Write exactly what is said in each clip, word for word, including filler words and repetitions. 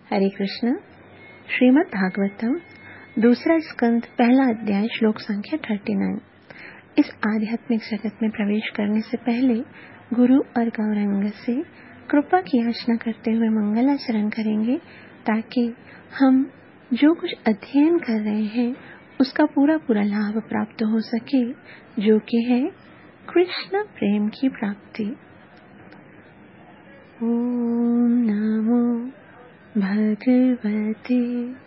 हरे कृष्ण। श्रीमद् भागवतम दूसरा स्कंद पहला अध्याय श्लोक संख्या उनतालीस। इस आध्यात्मिक जगत में प्रवेश करने से पहले गुरु और गौरांग से कृपा की याचना करते हुए मंगलाचरण करेंगे, ताकि हम जो कुछ अध्ययन कर रहे हैं उसका पूरा पूरा लाभ प्राप्त हो सके, जो कि है कृष्ण प्रेम की प्राप्ति। ओम नमो भगवते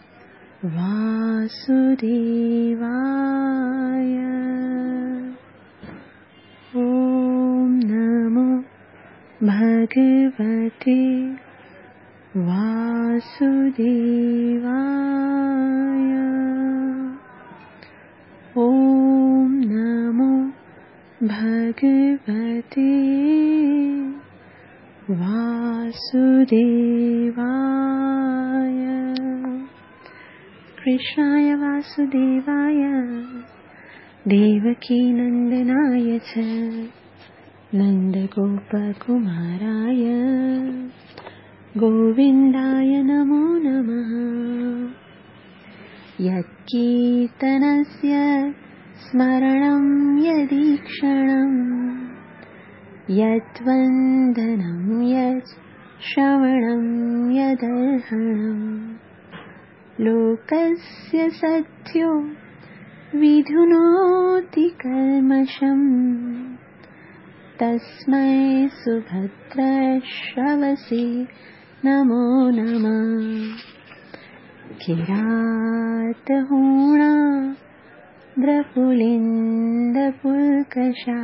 वासुदेवाय। ओम नमो भगवते वासुदेवाय। ओम नमो भगवते वासुदेवाय। कृष्णाय वासुदेवाय देवकी नंदनाय च नंदगोपकुमाराय गोविन्दाय नमो नमः। यत्कीर्तनस्य स्मरणं यदीक्षणं यद्वन्दनं यत् श्रवणं यदर्हणं लोकस्य सद्यो विधुनोति कल्मषम् तस्मै सुभद्रश्रवसे नमो नमः। किरातहूणा द्रपुलिन्दपुल्कषा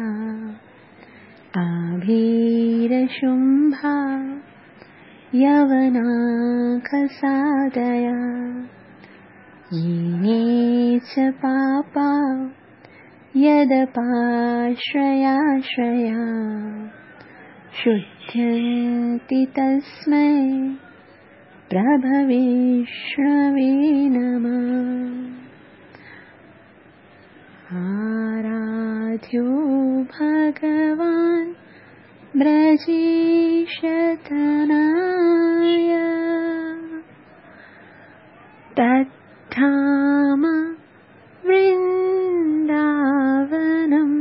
आभीरशुम्भा यवनाखसादया येने च पापा यदपाश्रयाश्रया शुध्यन्ति तस्मै प्रभविष्णवे नमः। आराध्यो भगवान् ब्रजेशतनाय तद्धाम वृन्दावनम्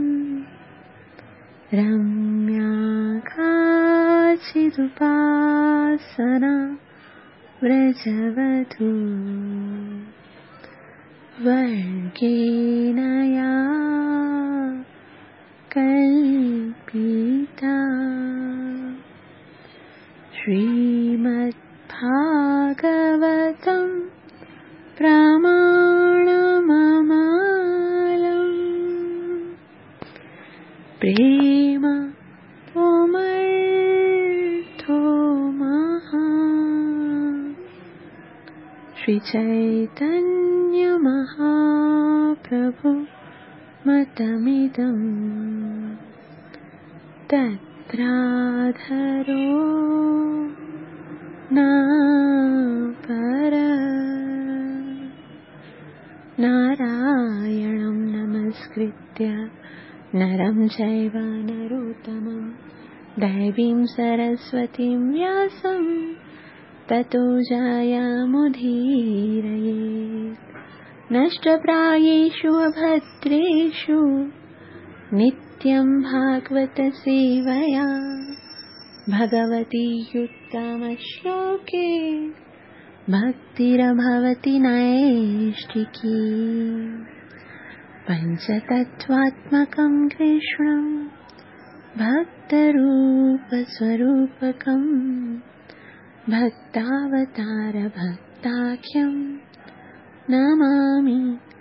रम्याकाचिदुपासना व्रजवधू वर्गेण या कल्पिता। श्रीमद्भागवतं प्रमाणममालम् प्रेम तोमर्थो महा। श्री चैतन्य महाप्रभु मतमिदं तत्राधरो न परः। नारायणं नमस्कृत्य नरं चैव नरोत्तमं दैवीं सरस्वतीं व्यासं ततो जयमुदीरयेत्। नष्टप्रायेषु अभद्रेषु नित्यं भागवत सेवया भगवती उत्तमश्लोके भक्तिर्भवति नैष्ठिकी। पञ्चतत्त्वात्मकं कृष्णं भक्तरूपस्वरूपकं भक्तावतार भक्ताख्यं नमामि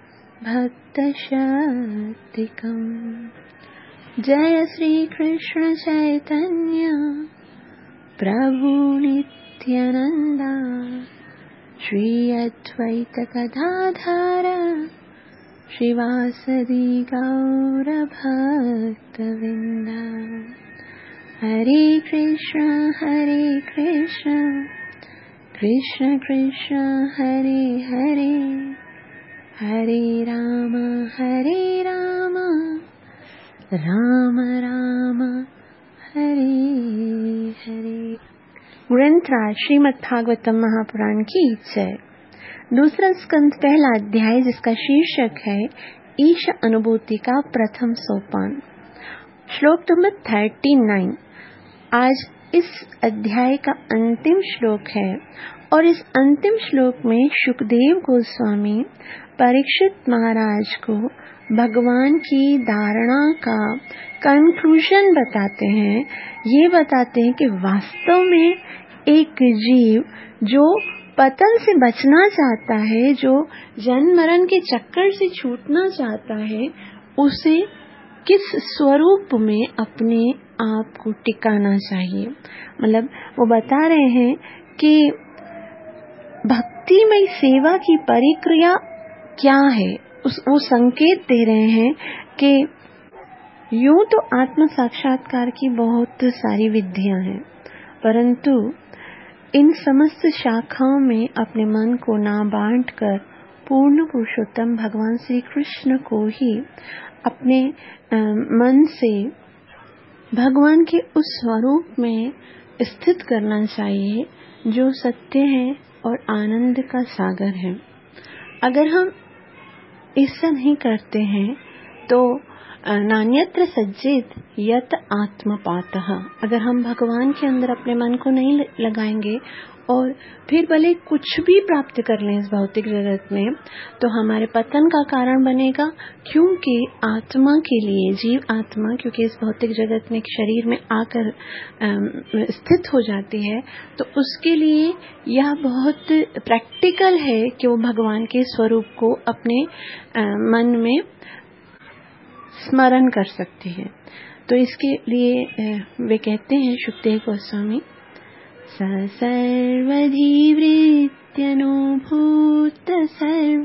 भक्तशक्तिकम्। जय श्री कृष्ण चैतन्य प्रभु नित्यानंदा श्री अद्वैत गदाधर श्रीवासदि गौर भक्तवृंदा। हरे कृष्ण हरे कृष्ण कृष्ण कृष्ण हरे हरे हरे राम हरे राम राम राम हरे हरे। ग्रंथराज श्रीमद् भागवतम महापुराण की जय। दूसरा स्कंद पहला अध्याय, जिसका शीर्षक है ईश अनुभूति का प्रथम सोपान। श्लोक नंबर थर्टी नाइन। आज इस अध्याय का अंतिम श्लोक है और इस अंतिम श्लोक में शुकदेव गोस्वामी परीक्षित महाराज को भगवान की धारणा का कंक्लूजन बताते हैं। ये बताते हैं कि वास्तव में एक जीव जो पतन से बचना चाहता है, जो जन्म मरण के चक्कर से छूटना चाहता है, उसे किस स्वरूप में अपने आप को टिकाना चाहिए। मतलब वो बता रहे हैं कि भक्तिमय सेवा की परिक्रिया क्या है। उस वो संकेत दे रहे हैं कि यूं तो आत्म साक्षात्कार की बहुत सारी विधियां हैं, परंतु इन समस्त शाखाओं में अपने मन को ना बांट कर पूर्ण पुरुषोत्तम भगवान श्री कृष्ण को ही अपने आ, मन से भगवान के उस स्वरूप में स्थित करना चाहिए जो सत्य है और आनंद का सागर है। अगर हम ऐसा नहीं करते हैं तो नान्यत्र सज्जित यत आत्मपातः, अगर हम भगवान के अंदर अपने मन को नहीं लगाएंगे और फिर भले कुछ भी प्राप्त कर लें इस भौतिक जगत में, तो हमारे पतन का कारण बनेगा। क्योंकि आत्मा के लिए, जीव आत्मा क्योंकि इस भौतिक जगत में शरीर में आकर स्थित हो जाती है, तो उसके लिए यह बहुत प्रैक्टिकल है कि वो भगवान के स्वरूप को अपने मन में स्मरण कर सकती है। तो इसके लिए वे कहते हैं, शुकदेव गोस्वामी, स सर्वधिवृत्यनुभूत सर्व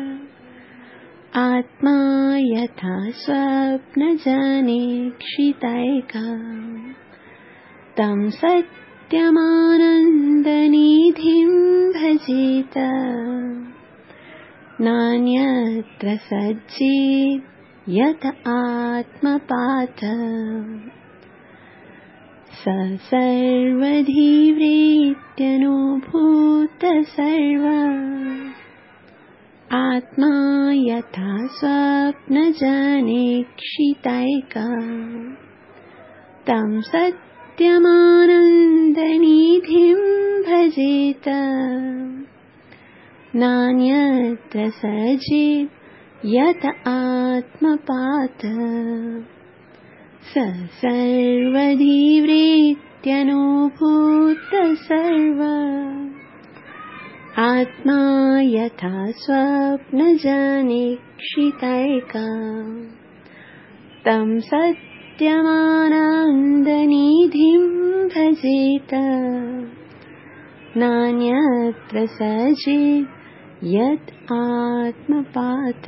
आत्मा यथा स्वप्न जनेक्षितैका तं सत्यमानन्दनिधिं भजेत नान्यत्र सज्जित् यत आत्मपात स सर्वधिवृत्यनुभूत सर्व आत्मा यथा स्वप्न जनेक्षितैका तं सत्यमानन्दनिधिं भजेत नान्यत्र सज्जित् यत आत्मपात स सर्वधिवृत्यनुभूत सर्व आत्मा यथा स्वप्न जनेक्षितैका तं सत्यमानन्दनिधिं भजेत नान्यत्र सज्जित् यत आत्मपात।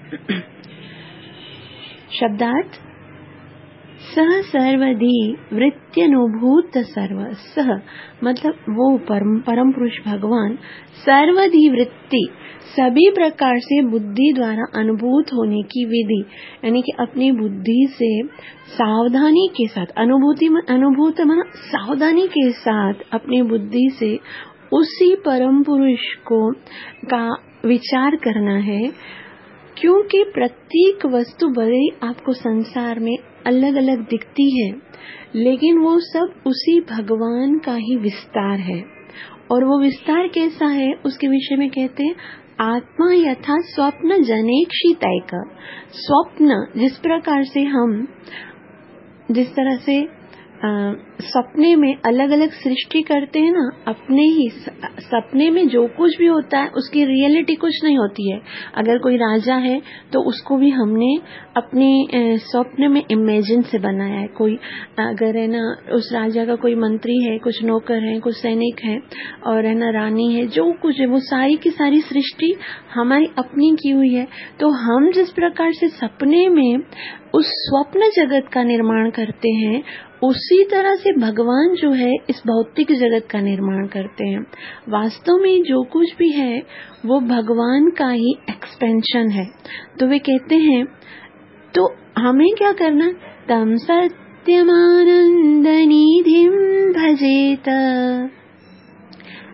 शब्दार्थ, सह सर्वधि वृत्त्यनुभूत सर्व। सह मतलब वो परम परम पुरुष भगवान, सर्वधि वृत्ति सभी प्रकार से बुद्धि द्वारा अनुभूत होने की विधि, यानी कि अपनी बुद्धि से सावधानी के साथ, अनुभूति में अनुभूत मन सावधानी के साथ अपनी बुद्धि से उसी परम पुरुष को का विचार करना है। क्योंकि प्रत्येक वस्तु भले आपको संसार में अलग अलग दिखती है, लेकिन वो सब उसी भगवान का ही विस्तार है। और वो विस्तार कैसा है उसके विषय में कहते हैं, आत्मा यथा स्वप्न जनेक्षितैका। स्वप्न जिस प्रकार से हम जिस तरह से सपने में अलग अलग सृष्टि करते हैं ना, अपने ही सपने में जो कुछ भी होता है उसकी रियलिटी कुछ नहीं होती है। अगर कोई राजा है तो उसको भी हमने अपने स्वप्न में इमेजिन से बनाया है। कोई अगर है ना, उस राजा का कोई मंत्री है, कुछ नौकर है, कुछ सैनिक है और है ना रानी है, जो कुछ है वो सारी की सारी सृष्टि हमारी अपनी की हुई है। तो हम जिस प्रकार से सपने में उस स्वप्न जगत का निर्माण करते हैं, उसी तरह से भगवान जो है इस भौतिक जगत का निर्माण करते हैं। वास्तव में जो कुछ भी है वो भगवान का ही एक्सपेंशन है। तो वे कहते हैं, तो हमें क्या करना, तम सत्यमानंद निधिं भजेत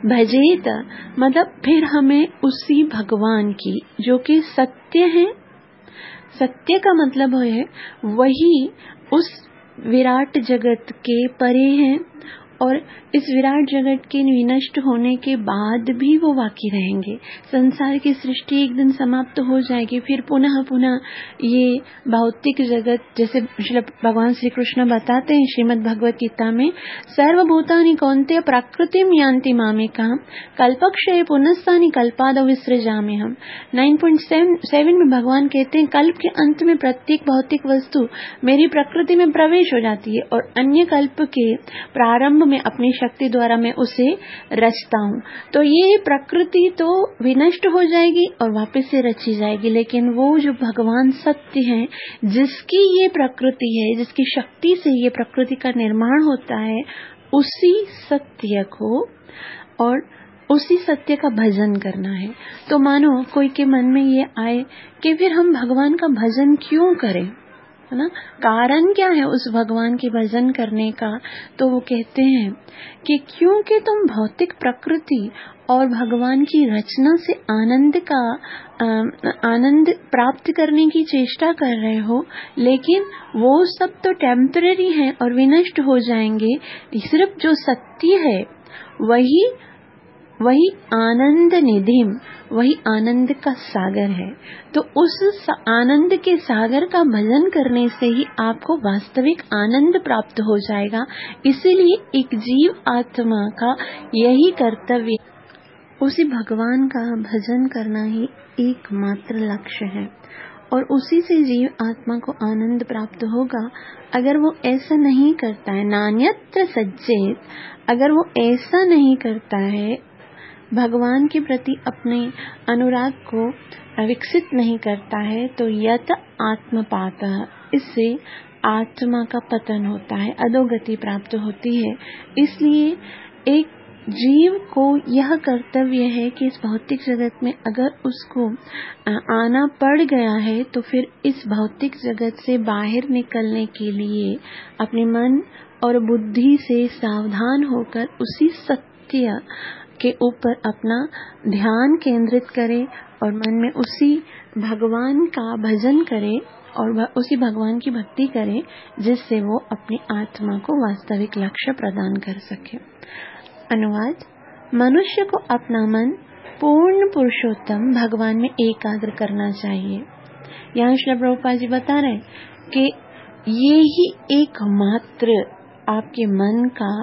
भजेत मतलब फिर हमें उसी भगवान की, जो कि सत्य है, सत्य का मतलब है वही उस विराट जगत के परे हैं और इस विराट जगत के विनष्ट होने के बाद भी वो बाकी रहेंगे। संसार की सृष्टि एक दिन समाप्त हो जाएगी, फिर पुनः पुनः ये भौतिक जगत, जैसे भगवान श्री कृष्ण बताते हैं श्रीमद् भगवत गीता में, सर्वभूतानि कौन्तेय प्रकृतिम यान्ति मामेकाम कल्पक्षये पुनस्तानि कल्पादौ विसृजाम्यहम्। नाइन पॉइंट सेवन में भगवान कहते हैं कल्प के अंत में प्रत्येक भौतिक वस्तु मेरी प्रकृति में प्रवेश हो जाती है और अन्य कल्प के प्रारंभ में अपनी शक्ति द्वारा मैं उसे रचता हूँ। तो ये प्रकृति तो विनष्ट हो जाएगी और वापस से रची जाएगी, लेकिन वो जो भगवान सत्य है, जिसकी ये प्रकृति है, जिसकी शक्ति से ये प्रकृति का निर्माण होता है, उसी सत्य को और उसी सत्य का भजन करना है। तो मानो कोई के मन में ये आए कि फिर हम भगवान का भजन क्यों करें, है ना, कारण क्या है उस भगवान के भजन करने का? तो वो कहते हैं कि क्योंकि तुम भौतिक प्रकृति और भगवान की रचना से आनंद का आनंद प्राप्त करने की चेष्टा कर रहे हो, लेकिन वो सब तो टेम्पररी है और विनष्ट हो जाएंगे। सिर्फ जो सत्य है वही वही आनंद निधिम, वही आनंद का सागर है। तो उस आनंद के सागर का भजन करने से ही आपको वास्तविक आनंद प्राप्त हो जाएगा। इसीलिए एक जीव आत्मा का यही कर्तव्य, उसी भगवान का भजन करना ही एकमात्र लक्ष्य है और उसी से जीव आत्मा को आनंद प्राप्त होगा। अगर वो ऐसा नहीं करता है, नान्यत्र सज्जेत, अगर वो ऐसा नहीं करता है, भगवान के प्रति अपने अनुराग को विकसित नहीं करता है, तो यत आत्मपातः, इससे आत्मा का पतन होता है, अधोगति प्राप्त होती है। इसलिए एक जीव को यह कर्तव्य है कि इस भौतिक जगत में अगर उसको आना पड़ गया है तो फिर इस भौतिक जगत से बाहर निकलने के लिए अपने मन और बुद्धि से सावधान होकर उसी सत्य के ऊपर अपना ध्यान केंद्रित करे और मन में उसी भगवान का भजन करे और उसी भगवान की भक्ति करे, जिससे वो अपनी आत्मा को वास्तविक लक्ष्य प्रदान कर सके। अनुवाद: मनुष्य को अपना मन पूर्ण पुरुषोत्तम भगवान में एकाग्र करना चाहिए। यहाँ श्री प्रभुपाद जी बता रहे कि ये ही एकमात्र आपके मन का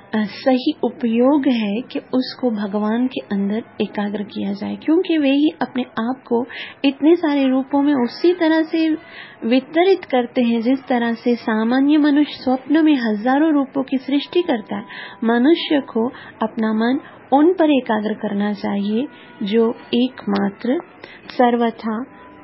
सही उपयोग है कि उसको भगवान के अंदर एकाग्र किया जाए, क्योंकि वे ही अपने आप को इतने सारे रूपों में उसी तरह से वितरित करते हैं जिस तरह से सामान्य मनुष्य स्वप्न में हजारों रूपों की सृष्टि करता है। मनुष्य को अपना मन उन पर एकाग्र करना चाहिए जो एकमात्र सर्वथा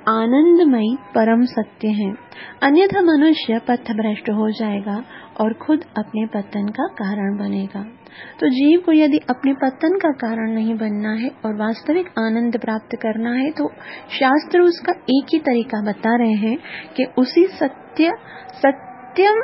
आनंदमयी परम सत्य है, अन्यथा मनुष्य पथभ्रष्ट हो जाएगा और खुद अपने पतन का कारण बनेगा। तो जीव को यदि अपने पतन का कारण नहीं बनना है और वास्तविक आनंद प्राप्त करना है, तो शास्त्र उसका एक ही तरीका बता रहे हैं कि उसी सत्य सत्यम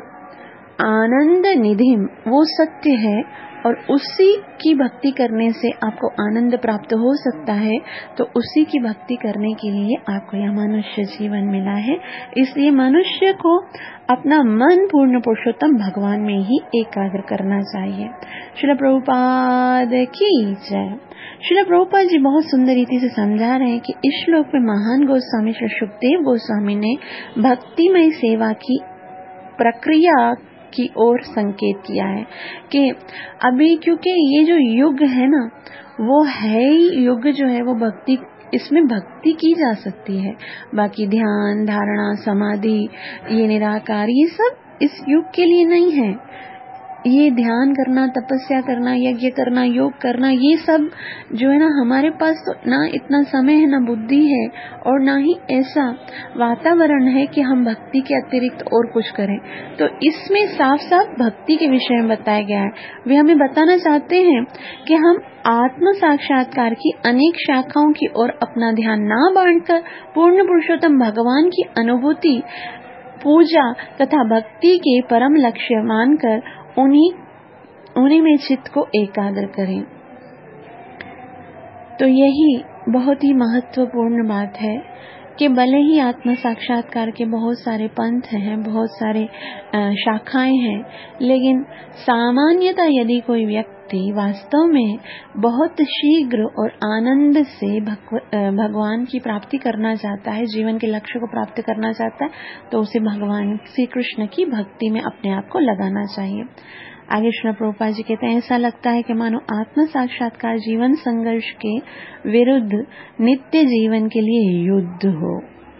आनंद निधिम, वो सत्य है और उसी की भक्ति करने से आपको आनंद प्राप्त हो सकता है। तो उसी की भक्ति करने के लिए आपको यह मनुष्य जीवन मिला है। इसलिए मनुष्य को अपना मन पूर्ण पुरुषोत्तम भगवान में ही एकाग्र करना चाहिए। श्रील प्रभुपाद की जय। श्रील प्रभुपाद जी बहुत सुंदर रीति से समझा रहे हैं कि इस श्लोक में महान गोस्वामी श्री सुखदेव गोस्वामी ने भक्तिमय सेवा की प्रक्रिया की ओर संकेत किया है कि अभी क्योंकि ये जो युग है ना, वो है ही युग जो है वो भक्ति, इसमें भक्ति की जा सकती है। बाकी ध्यान, धारणा, समाधि, ये निराकार, ये सब इस युग के लिए नहीं है। ये ध्यान करना, तपस्या करना, यज्ञ करना, योग करना, ये सब जो है ना, हमारे पास तो ना इतना समय है, ना बुद्धि है और ना ही ऐसा वातावरण है कि हम भक्ति के अतिरिक्त और कुछ करें। तो इसमें साफ साफ भक्ति के विषय में बताया गया है। वे हमें बताना चाहते हैं कि हम आत्म साक्षात्कार की अनेक शाखाओं की ओर अपना ध्यान ना बांटकर पूर्ण पुरुषोत्तम भगवान की अनुभूति, पूजा तथा भक्ति के परम लक्ष्य मानकर उन्हीं उन्हीं में चित्त को एकाग्र करें। तो यही बहुत ही महत्वपूर्ण बात है कि भले ही आत्म साक्षात्कार के बहुत सारे पंथ हैं, बहुत सारे शाखाएं हैं, लेकिन सामान्यतः यदि कोई व्यक्ति वास्तव में बहुत शीघ्र और आनंद से भगवान की प्राप्ति करना चाहता है, जीवन के लक्ष्य को प्राप्त करना चाहता है, तो उसे भगवान श्री कृष्ण की भक्ति में अपने आप को लगाना चाहिए। आगे श्रील प्रभुपाद जी कहते हैं, ऐसा लगता है कि मानो आत्म साक्षात्कार जीवन संघर्ष के विरुद्ध नित्य जीवन के लिए युद्ध हो।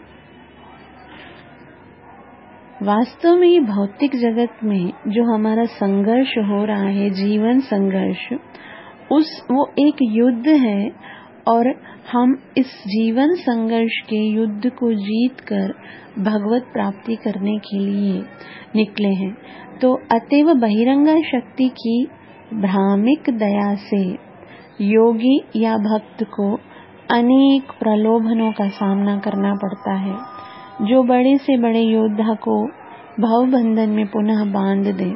वास्तव में ये भौतिक जगत में जो हमारा संघर्ष हो रहा है, जीवन संघर्ष, उस वो एक युद्ध है और हम इस जीवन संघर्ष के युद्ध को जीतकर भगवत प्राप्ति करने के लिए निकले हैं। तो अतएव बहिरंगा शक्ति की भ्रामिक दया से योगी या भक्त को अनेक प्रलोभनों का सामना करना पड़ता है, जो बड़े से बड़े योद्धा को भव बंधन में पुनः बांध दे।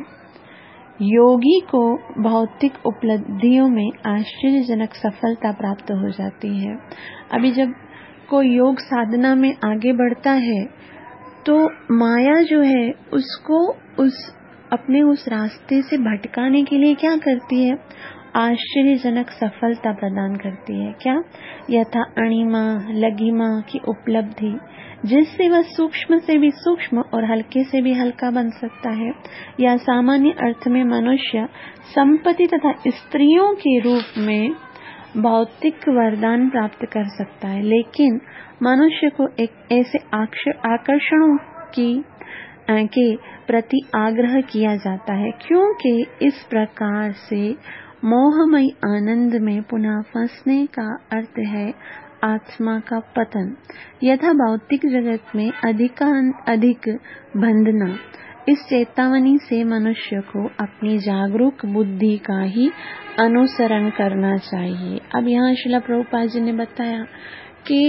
योगी को भौतिक उपलब्धियों में आश्चर्यजनक सफलता प्राप्त हो जाती है। अभी जब कोई योग साधना में आगे बढ़ता है तो माया जो है उसको उस अपने उस रास्ते से भटकाने के लिए क्या करती है? आश्चर्यजनक सफलता प्रदान करती है। क्या? यथा अणिमा लघिमा की उपलब्धि, जिससे वह सूक्ष्म से भी सूक्ष्म और हल्के से भी हल्का बन सकता है, या सामान्य अर्थ में मनुष्य संपत्ति तथा स्त्रियों के रूप में भौतिक वरदान प्राप्त कर सकता है। लेकिन मनुष्य को एक ऐसे आकर्षणों की के प्रति आग्रह किया जाता है, क्योंकि इस प्रकार से मोहमय आनंद में पुनः फंसने का अर्थ है आत्मा का पतन। यथा भौतिक जगत में अधिकाधिक बंधना, इस चेतावनी से मनुष्य को अपनी जागरूक बुद्धि का ही अनुसरण करना चाहिए। अब यहाँ श्रील प्रभुपाद जी ने बताया कि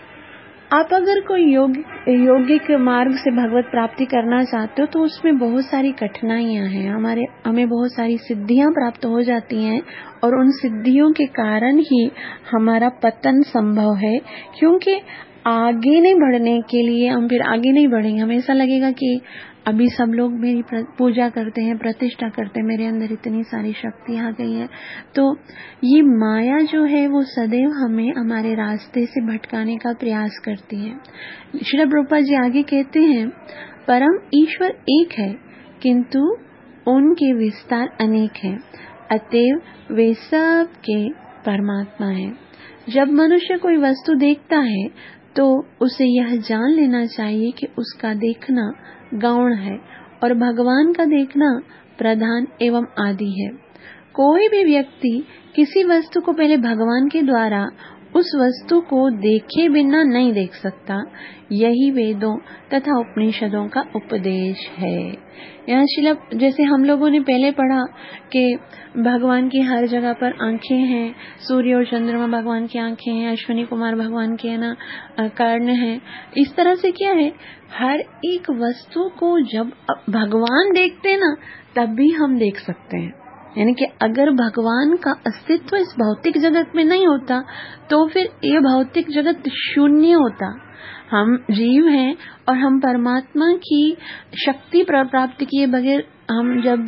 आप अगर कोई योग योगिक मार्ग से भगवत प्राप्ति करना चाहते हो तो उसमें बहुत सारी कठिनाइयां हैं। हमारे हमें बहुत सारी सिद्धियां प्राप्त हो जाती हैं और उन सिद्धियों के कारण ही हमारा पतन संभव है, क्योंकि आगे नहीं बढ़ने के लिए हम फिर आगे नहीं बढ़ेंगे। हमें ऐसा लगेगा कि अभी सब लोग मेरी पूजा करते हैं, प्रतिष्ठा करते हैं, मेरे अंदर इतनी सारी शक्ति आ गई है। तो ये माया जो है वो सदैव हमें हमारे रास्ते से भटकाने का प्रयास करती है। श्रील प्रभुपाद जी आगे कहते हैं, परम ईश्वर एक है किंतु उनके विस्तार अनेक हैं, अतएव वे सब के परमात्मा हैं। जब मनुष्य कोई वस्तु देखता है तो उसे यह जान लेना चाहिए कि उसका देखना गौण है और भगवान का देखना प्रधान एवं आदि है। कोई भी व्यक्ति किसी वस्तु को पहले भगवान के द्वारा उस वस्तु को देखे बिना नहीं देख सकता। यही वेदों तथा उपनिषदों का उपदेश है। यहाँ शिला जैसे हम लोगों ने पहले पढ़ा कि भगवान की हर जगह पर आंखें हैं, सूर्य और चंद्रमा भगवान की आंखें हैं, अश्विनी कुमार भगवान के ना कर्ण हैं। इस तरह से क्या है, हर एक वस्तु को जब भगवान देखते हैं ना तब भी हम देख सकते हैं। यानी कि अगर भगवान का अस्तित्व इस भौतिक जगत में नहीं होता तो फिर ये भौतिक जगत शून्य होता। हम जीव हैं और हम परमात्मा की शक्ति प्राप्त किए बगैर हम जब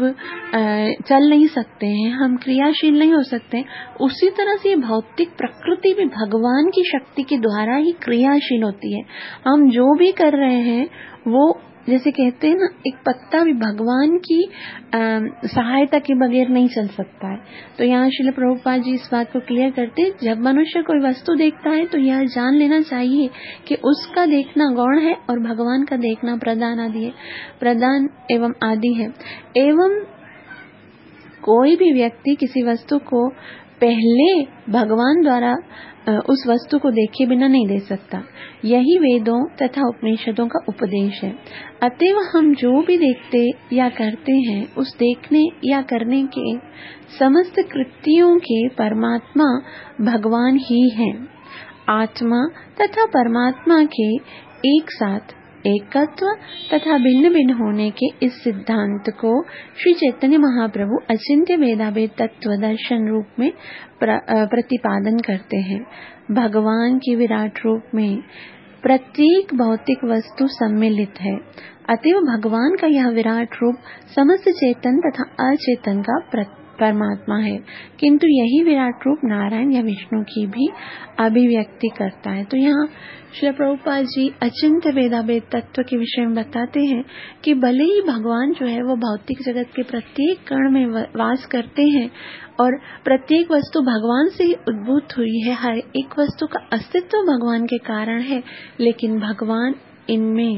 चल नहीं सकते हैं, हम क्रियाशील नहीं हो सकते। उसी तरह से भौतिक प्रकृति भी भगवान की शक्ति के द्वारा ही क्रियाशील होती है। हम जो भी कर रहे हैं वो जैसे कहते हैं ना, एक पत्ता भी भगवान की सहायता के बगैर नहीं चल सकता है। तो यहाँ श्रील प्रभुपाद जी इस बात को क्लियर करते हैं, जब मनुष्य कोई वस्तु देखता है तो यह जान लेना चाहिए कि उसका देखना गौण है और भगवान का देखना प्रधान आदि है, प्रधान एवं आदि है। एवं कोई भी व्यक्ति किसी वस्तु को पहले भगवान द्वारा उस वस्तु को देखे बिना नहीं दे सकता। यही वेदों तथा उपनिषदों का उपदेश है। अतएव हम जो भी देखते या करते हैं उस देखने या करने के समस्त कृत्यों के परमात्मा भगवान ही हैं। आत्मा तथा परमात्मा के एक साथ एकत्व तथा भिन्न भिन्न होने के इस सिद्धांत को श्री चैतन्य महाप्रभु अचिंत्य भेदाभेद तत्व दर्शन रूप में प्र, प्रतिपादन करते हैं। भगवान की विराट रूप में प्रत्येक भौतिक वस्तु सम्मिलित है, अतएव भगवान का यह विराट रूप समस्त चेतन तथा अचेतन का परमात्मा है, किंतु यही विराट रूप नारायण या विष्णु की भी अभिव्यक्ति करता है। तो यहाँ श्री प्रभुपाद जी अचिंत्य भेदाभेद तत्व के विषय में बताते हैं कि भले ही भगवान जो है वो भौतिक जगत के प्रत्येक कण में वास करते हैं और प्रत्येक वस्तु भगवान से ही उद्भूत हुई है, हर एक वस्तु का अस्तित्व भगवान के कारण है, लेकिन भगवान इनमें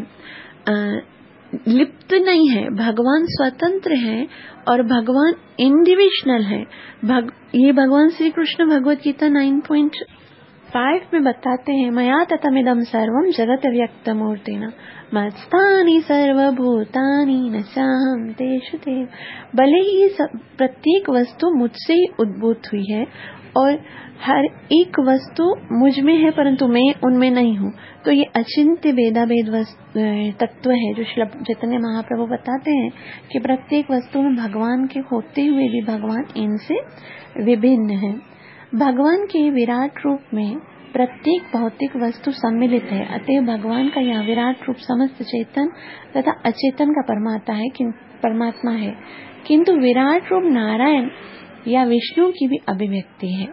लिप्त नहीं है। भगवान स्वतंत्र है और भगवान इंडिविजुअल है। भग, ये भगवान Shri Krishna Bhagavad Gita nine point five में बताते हैं, मया ततमिदं सर्वं जगत व्यक्त मूर्तिना मत्स्थानि सर्वभूतानि न चाहं तेषु ते। भले ही प्रत्येक वस्तु मुझसे ही उद्भूत हुई है और हर एक वस्तु मुझ में है, परंतु मैं उनमें नहीं हूँ। तो ये अचिंत्य भेदाभेद तत्व है जो श्री चैतन्य महाप्रभु बताते हैं कि प्रत्येक वस्तु में भगवान के होते हुए भी भगवान इनसे विभिन्न है। भगवान के विराट रूप में प्रत्येक भौतिक वस्तु सम्मिलित है, अतः भगवान का यह विराट रूप समस्त चेतन तथा अचेतन का परमात्मा है परमात्मा है किंतु विराट रूप नारायण या विष्णु की भी अभिव्यक्ति है।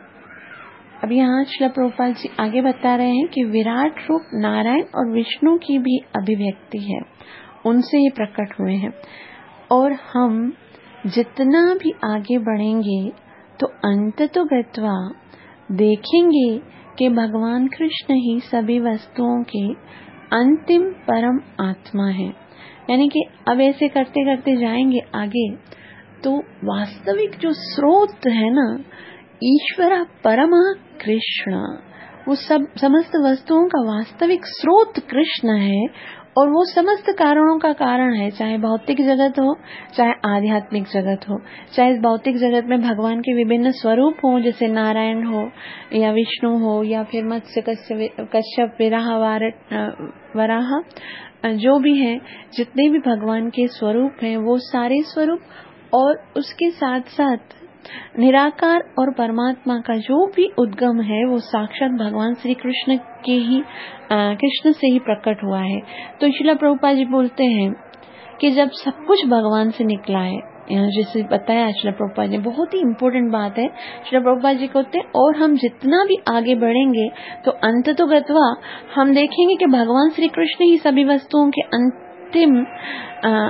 अब यहाँ श्री प्रभुपाद जी आगे बता रहे हैं कि विराट रूप नारायण और विष्णु की भी अभिव्यक्ति है, उनसे ही प्रकट हुए हैं। और हम जितना भी आगे बढ़ेंगे तो अंततो गत्वा देखेंगे कि भगवान कृष्ण ही सभी वस्तुओं के अंतिम परम आत्मा है। यानी कि अब ऐसे करते करते जाएंगे आगे तो वास्तविक जो स्रोत है ना, ईश्वर परम कृष्ण, वो सब समस्त वस्तुओं का वास्तविक स्रोत कृष्ण है और वो समस्त कारणों का कारण है, चाहे भौतिक जगत हो चाहे आध्यात्मिक जगत हो। चाहे इस भौतिक जगत में भगवान के विभिन्न स्वरूप हो, जैसे नारायण हो या विष्णु हो या फिर मत्स्य कश्यप विराह वराह, जो भी है, जितने भी भगवान के स्वरूप हैं वो सारे स्वरूप और उसके साथ साथ निराकार और परमात्मा का जो भी उद्गम है वो साक्षात भगवान श्री कृष्ण के ही कृष्ण से ही प्रकट हुआ है। तो श्रील प्रभुपाद जी बोलते हैं कि जब सब कुछ भगवान से निकला है, यहाँ जैसे बताया श्रील प्रभुपाद जी, बहुत ही इम्पोर्टेंट बात है। श्रील प्रभुपाद जी कहते हैं और हम जितना भी आगे बढ़ेंगे तो अंततो गत्वा हम देखेंगे कि भगवान श्री कृष्ण ही सभी वस्तुओं के अंतिम आ,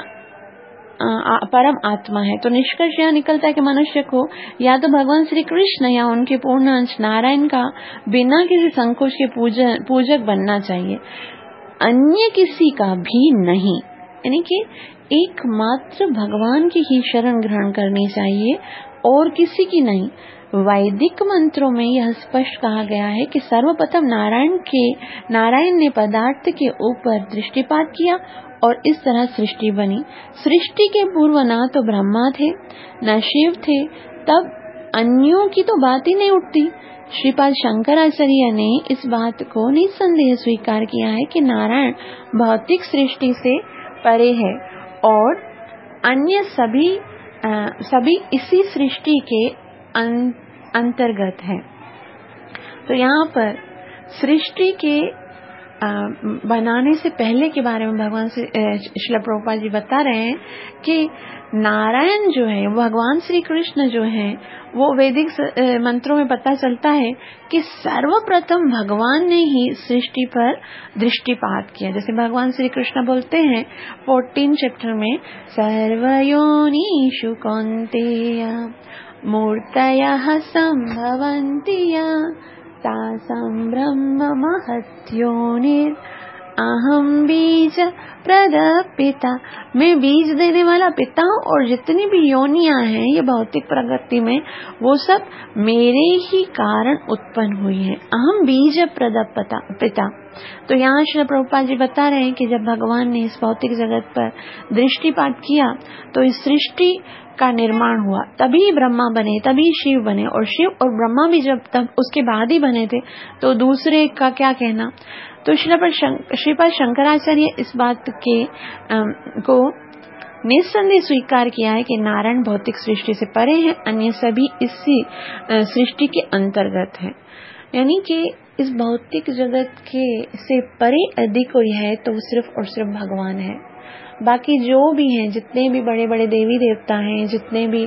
आ, परम आत्मा है। तो निष्कर्ष यह निकलता है कि मनुष्य को या तो भगवान श्री कृष्ण या उनके पूर्ण अंश नारायण का बिना किसी संकोच के पूजन पूजक बनना चाहिए, अन्य किसी का भी नहीं। यानी कि एकमात्र भगवान की ही शरण ग्रहण करनी चाहिए और किसी की नहीं। वैदिक मंत्रों में यह स्पष्ट कहा गया है कि सर्वप्रथम नारायण के नारायण ने पदार्थ के ऊपर दृष्टिपात किया और इस तरह सृष्टि बनी। सृष्टि के पूर्व ना तो ब्रह्मा थे न शिव थे, तब अन्यों की तो बात ही नहीं उठती। श्रीपाद शंकराचार्य ने इस बात को निसंदेह स्वीकार किया है कि नारायण भौतिक सृष्टि से परे है और अन्य सभी आ, सभी इसी सृष्टि के अं, अंतर्गत है। तो यहाँ पर सृष्टि के आ, बनाने से पहले के बारे में भगवान से श्रील प्रभुपाद जी बता रहे हैं कि नारायण जो है, भगवान श्री कृष्ण जो है, वो वैदिक मंत्रों में पता चलता है कि सर्वप्रथम भगवान ने ही सृष्टि पर दृष्टिपात किया। जैसे भगवान श्री कृष्ण बोलते हैं फोर्टीन चैप्टर में, सर्वयोनिषु कौन्तेय मूर्तयः सम्भवन्ति तासां ब्रह्म महत्योनिर अहम बीज प्रद पिता। मैं बीज देने वाला पिता हूँ और जितनी भी योनियां हैं ये भौतिक प्रगति में, वो सब मेरे ही कारण उत्पन्न हुई है। अहम बीज प्रद पिता। तो यहाँ श्री प्रभुपाद जी बता रहे हैं कि जब भगवान ने इस भौतिक जगत पर दृष्टिपात किया तो इस सृष्टि का निर्माण हुआ, तभी ब्रह्मा बने, तभी शिव बने, और शिव और ब्रह्मा भी जब तब उसके बाद ही बने थे, तो दूसरे का क्या कहना। तो श्रीपाद शंकराचार्य इस बात के आ, को निस्संदेह स्वीकार किया है कि नारायण भौतिक सृष्टि से परे हैं, अन्य सभी इसी सृष्टि के अंतर्गत है। यानी कि इस भौतिक जगत के से परे यदि कोई है तो वो सिर्फ और सिर्फ भगवान है। बाकी जो भी हैं, जितने भी बड़े बड़े देवी देवता हैं, जितने भी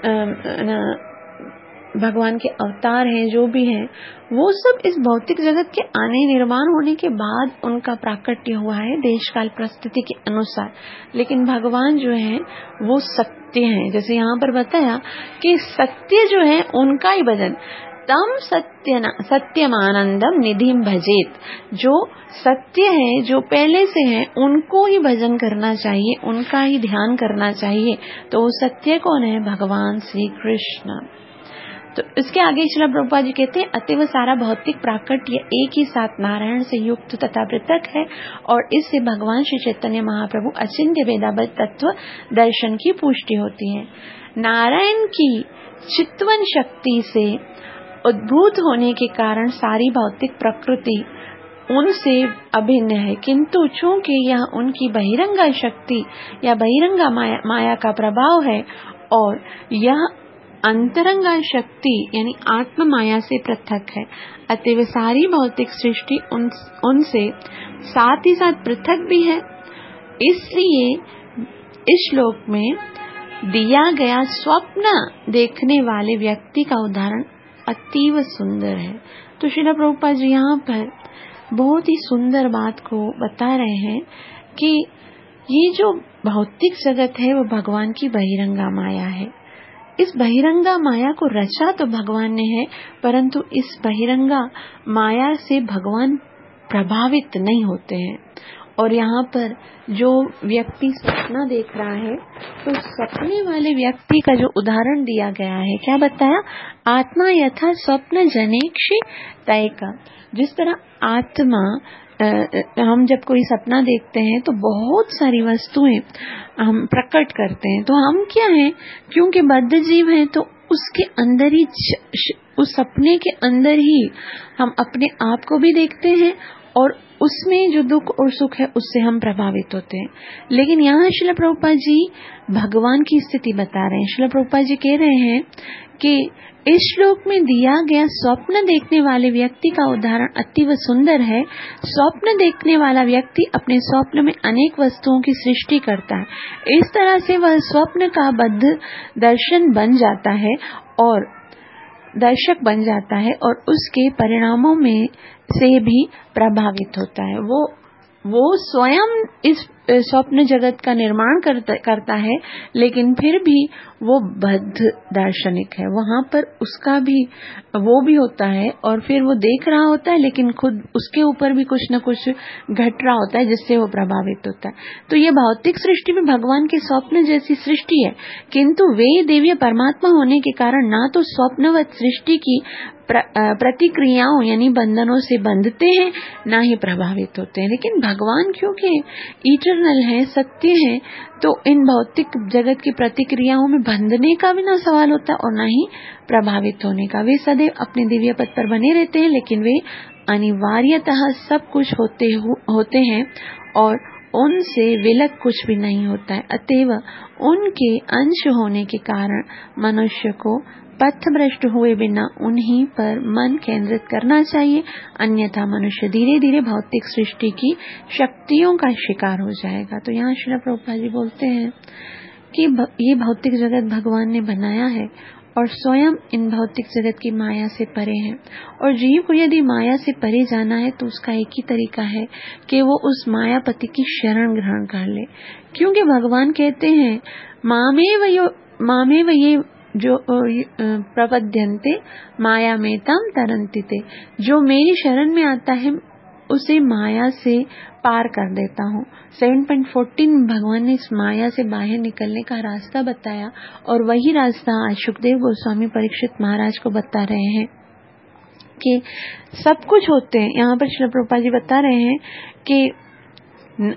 आ, भगवान के अवतार हैं, जो भी हैं, वो सब इस भौतिक जगत के आने निर्माण होने के बाद उनका प्राकट्य हुआ है देश काल परिस्थिति के अनुसार। लेकिन भगवान जो है वो सत्य हैं। जैसे यहाँ पर बताया कि सत्य जो है उनका ही भजन, तम सत्य सत्यमानंदम निधिम भजेत, जो सत्य है, जो पहले से है, उनको ही भजन करना चाहिए, उनका ही ध्यान करना चाहिए। तो वो सत्य कौन है? भगवान श्री कृष्ण। तो इसके आगे श्रील प्रभुपाद जी कहते हैं, अतएव सारा भौतिक प्राकट्य एक ही साथ नारायण से युक्त तथा पृथक है, और इससे भगवान श्री चैतन्य महाप्रभु अचिंत्य वेदाबद्ध तत्व दर्शन की पुष्टि होती है। नारायण की चित्वन शक्ति से उद्भूत होने के कारण सारी भौतिक प्रकृति उनसे अभिन्न है, किंतु चूंकि यह उनकी बहिरंगा शक्ति या बहिरंगा माया, माया का प्रभाव है, और यह अंतरंगा शक्ति यानी आत्म माया से पृथक है, अतएव सारी भौतिक सृष्टि उन उनसे साथ ही साथ पृथक भी है। इसलिए इस श्लोक में दिया गया स्वप्न देखने वाले व्यक्ति का उदाहरण अतीव सुंदर है। तो श्रील प्रभुपाद जी यहाँ पर बहुत ही सुंदर बात को बता रहे हैं कि ये जो भौतिक जगत है वो भगवान की बहिरंगा माया है। इस बहिरंगा माया को रचा तो भगवान ने है, परंतु इस बहिरंगा माया से भगवान प्रभावित नहीं होते हैं। और यहाँ पर जो व्यक्ति सपना देख रहा है, तो सपने वाले व्यक्ति का जो उदाहरण दिया गया है, क्या बताया? आत्मा यथा स्वप्न जनेक्षि तय का। जिस तरह आत्मा आ, हम जब कोई सपना देखते हैं तो बहुत सारी वस्तुएं हम प्रकट करते हैं। तो हम क्या हैं? क्योंकि बद्ध जीव हैं, तो उसके अंदर ही, उस सपने के अंदर ही हम अपने आप को भी देखते हैं, और उसमें जो दुख और सुख है उससे हम प्रभावित होते हैं। लेकिन यहाँ श्रील प्रभुपाद जी भगवान की स्थिति बता रहे हैं। श्रील प्रभुपाद जी कह रहे हैं कि इस श्लोक में दिया गया स्वप्न देखने वाले व्यक्ति का उदाहरण अतीव सुंदर है। स्वप्न देखने वाला व्यक्ति अपने स्वप्न में अनेक वस्तुओं की सृष्टि करता है। इस तरह से वह स्वप्न का बद्ध दर्शन बन जाता है और दर्शक बन जाता है, और उसके परिणामों में से भी प्रभावित होता है। वो वो स्वयं इस स्वप्न जगत का निर्माण करता, करता है, लेकिन फिर भी वो बद्ध दार्शनिक है। वहां पर उसका भी वो भी होता है, और फिर वो देख रहा होता है, लेकिन खुद उसके ऊपर भी कुछ न कुछ घट रहा होता है जिससे वो प्रभावित होता है। तो ये भौतिक सृष्टि में भगवान के स्वप्न जैसी सृष्टि है, किंतु वे दिव्य परमात्मा होने के कारण ना तो स्वप्नवत सृष्टि की प्र, प्रतिक्रियाओं यानी बंधनों से बंधते हैं, ना ही प्रभावित होते हैं। लेकिन भगवान क्योंकि इटरनल है, सत्य है, तो इन भौतिक जगत की प्रतिक्रियाओं में बंधने का भी ना सवाल होता और ना ही प्रभावित होने का। वे सदैव अपने दिव्य पथ पर बने रहते हैं, लेकिन वे अनिवार्यतः सब कुछ होते होते हैं और उनसे विलग कुछ भी नहीं होता है। अतएव उनके अंश होने के कारण मनुष्य को पथ भ्रष्ट हुए बिना उन्हीं पर मन केंद्रित करना चाहिए, अन्यथा मनुष्य धीरे धीरे भौतिक सृष्टि की शक्तियों का शिकार हो जाएगा। तो यहाँ श्रील प्रभुपाद जी बोलते हैं कि ये भौतिक जगत भगवान ने बनाया है और स्वयं इन भौतिक जगत की माया से परे हैं, और जीव को यदि माया से परे जाना है तो उसका एक ही तरीका है कि वो उस मायापति की शरण ग्रहण कर ले। क्योंकि भगवान कहते हैं मामेव यो मामेव ये जो प्रपद्यन्ते माया में तम तरन्तिते, जो मेरी शरण में आता है उसे माया से पार कर देता हूँ। सेवन पॉइंट फोर्टीन भगवान ने इस माया से बाहर निकलने का रास्ता बताया, और वही रास्ता आज सुखदेव गोस्वामी परीक्षित महाराज को बता रहे हैं कि सब कुछ होते हैं। यहाँ पर श्रील प्रभुपाद जी बता रहे हैं कि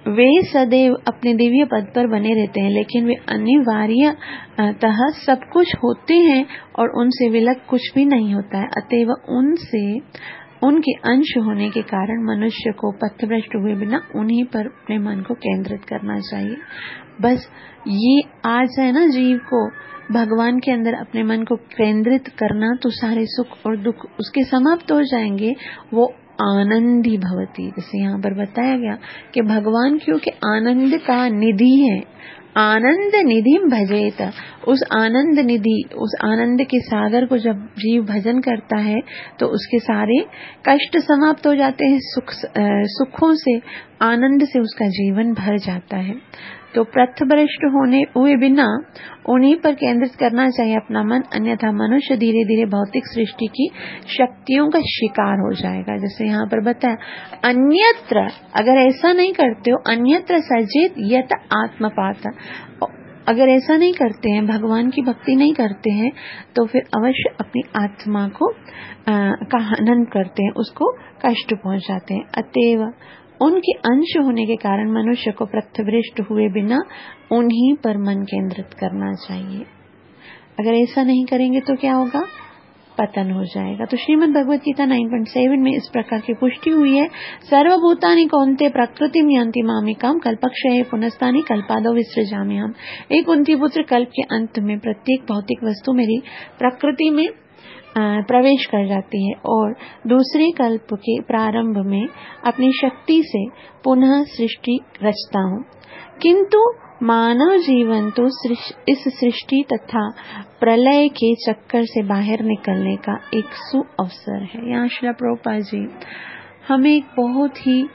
वे सदैव अपने दिव्य पद पर बने रहते हैं, लेकिन वे अनिवार्यतः सब कुछ होते हैं और उनसे विलग कुछ भी नहीं होता है। अतएव उनसे उनके अंश होने के कारण मनुष्य को पथभ्रष्ट हुए बिना उन्हीं पर अपने मन को केंद्रित करना चाहिए। बस ये आज है ना, जीव को भगवान के अंदर अपने मन को केंद्रित करना, तो सारे सुख और दुख उसके समाप्त हो जाएंगे। वो आनंदी भवती, जैसे यहाँ पर बताया गया कि भगवान क्योंकि आनंद का निधि है, आनंद निधि भजेत, उस आनंद निधि, उस आनंद के सागर को जब जीव भजन करता है तो उसके सारे कष्ट समाप्त हो जाते हैं, सुख सुखों से, आनंद से उसका जीवन भर जाता है। तो पथभ्रष्ट होने हुए बिना उन्हीं पर केंद्रित करना चाहिए अपना मन, अन्यथा मनुष्य धीरे धीरे भौतिक सृष्टि की शक्तियों का शिकार हो जाएगा। जैसे यहाँ पर बताया, अन्यत्र, अगर ऐसा नहीं करते हो, अन्यत्र सचेत यत आत्मपात, अगर ऐसा नहीं करते हैं, भगवान की भक्ति नहीं करते हैं, तो फिर अवश्य अपनी आत्मा को आ, का हनन करते हैं, उसको कष्ट पहुंचाते हैं। अतएव उनके अंश होने के कारण मनुष्य को पथभ्रष्ट हुए बिना उन्हीं पर मन केंद्रित करना चाहिए। अगर ऐसा नहीं करेंगे तो क्या होगा? पतन हो जाएगा। तो श्रीमद् भगवत गीता नौ पॉइंट सात में इस प्रकार की पुष्टि हुई है, सर्वभूतानि कौन्ते प्रकृतिम यान्ति मामिकाम कल्पक्षये पुनस्तानि कल्पादौ विसृजाम्यहम्। एक कुंती पुत्र, कल्प के अंत में प्रत्येक भौतिक वस्तु मेरी प्रकृति में प्रवेश कर जाती है और दूसरे कल्प के प्रारंभ में अपनी शक्ति से पुनः सृष्टि रचता हूँ। किंतु मानव जीवन तो इस सृष्टि तथा प्रलय के चक्कर से बाहर निकलने का एक सुअवसर है। यहाँ श्रील प्रभुपाद जी हमें एक बहुत ही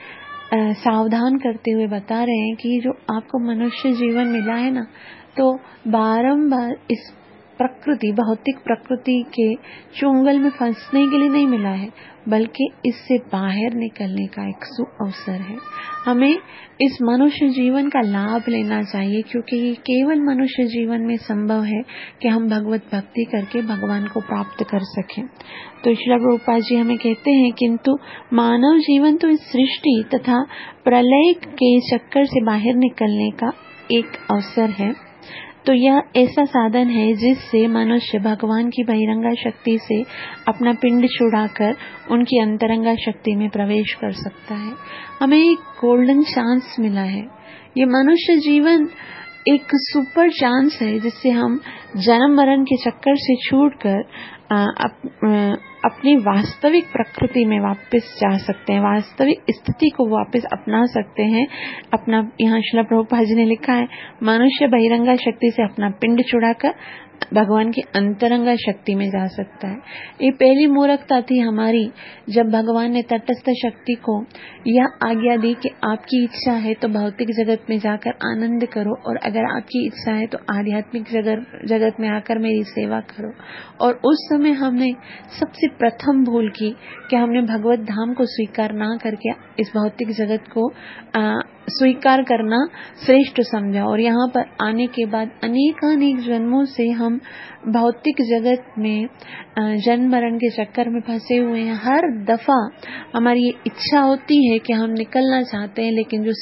सावधान करते हुए बता रहे हैं कि जो आपको मनुष्य जीवन मिला है ना, तो बारंबार इस प्रकृति, भौतिक प्रकृति के चुंगल में फंसने के लिए नहीं मिला है, बल्कि इससे बाहर निकलने का एक सुअवसर है। हमें इस मनुष्य जीवन का लाभ लेना चाहिए, क्योंकि ये केवल मनुष्य जीवन में संभव है कि हम भगवत भक्ति करके भगवान को प्राप्त कर सकें। तो श्रील प्रभुपाद जी हमें कहते हैं, किंतु मानव जीवन तो इस सृष्टि तथा प्रलय के चक्कर से बाहर निकलने का एक अवसर है। तो यह ऐसा साधन है जिससे मनुष्य भगवान की बहिरंगा शक्ति से अपना पिंड छुड़ाकर उनकी अंतरंगा शक्ति में प्रवेश कर सकता है। हमें एक गोल्डन चांस मिला है। ये मनुष्य जीवन एक सुपर चांस है, जिससे हम जन्म मरण के चक्कर से छूटकर अप, अपनी वास्तविक प्रकृति में वापस जा सकते हैं, वास्तविक स्थिति को वापस अपना सकते हैं। अपना, यहाँ श्रील प्रभुपाद जी ने लिखा है, मनुष्य बहिरंगा शक्ति से अपना पिंड छुड़ाकर भगवान की अंतरंगा शक्ति में जा सकता है। ये पहली मूर्खता थी हमारी, जब भगवान ने तटस्थ शक्ति को यह आज्ञा दी कि आपकी इच्छा है तो भौतिक जगत में जाकर आनंद करो, और अगर आपकी इच्छा है तो आध्यात्मिक जगत जगत में आकर मेरी सेवा करो। और उस समय हमने सबसे प्रथम भूल की कि हमने भगवत धाम को स्वीकार ना करके इस भौतिक जगत को आ, स्वीकार करना श्रेष्ठ समझा। और यहाँ पर आने के बाद अनेकानेक जन्मों से हम भौतिक जगत में जन्म मरण के चक्कर में फंसे हुए हैं। हर दफा हमारी ये इच्छा होती है कि हम निकलना चाहते हैं, लेकिन जो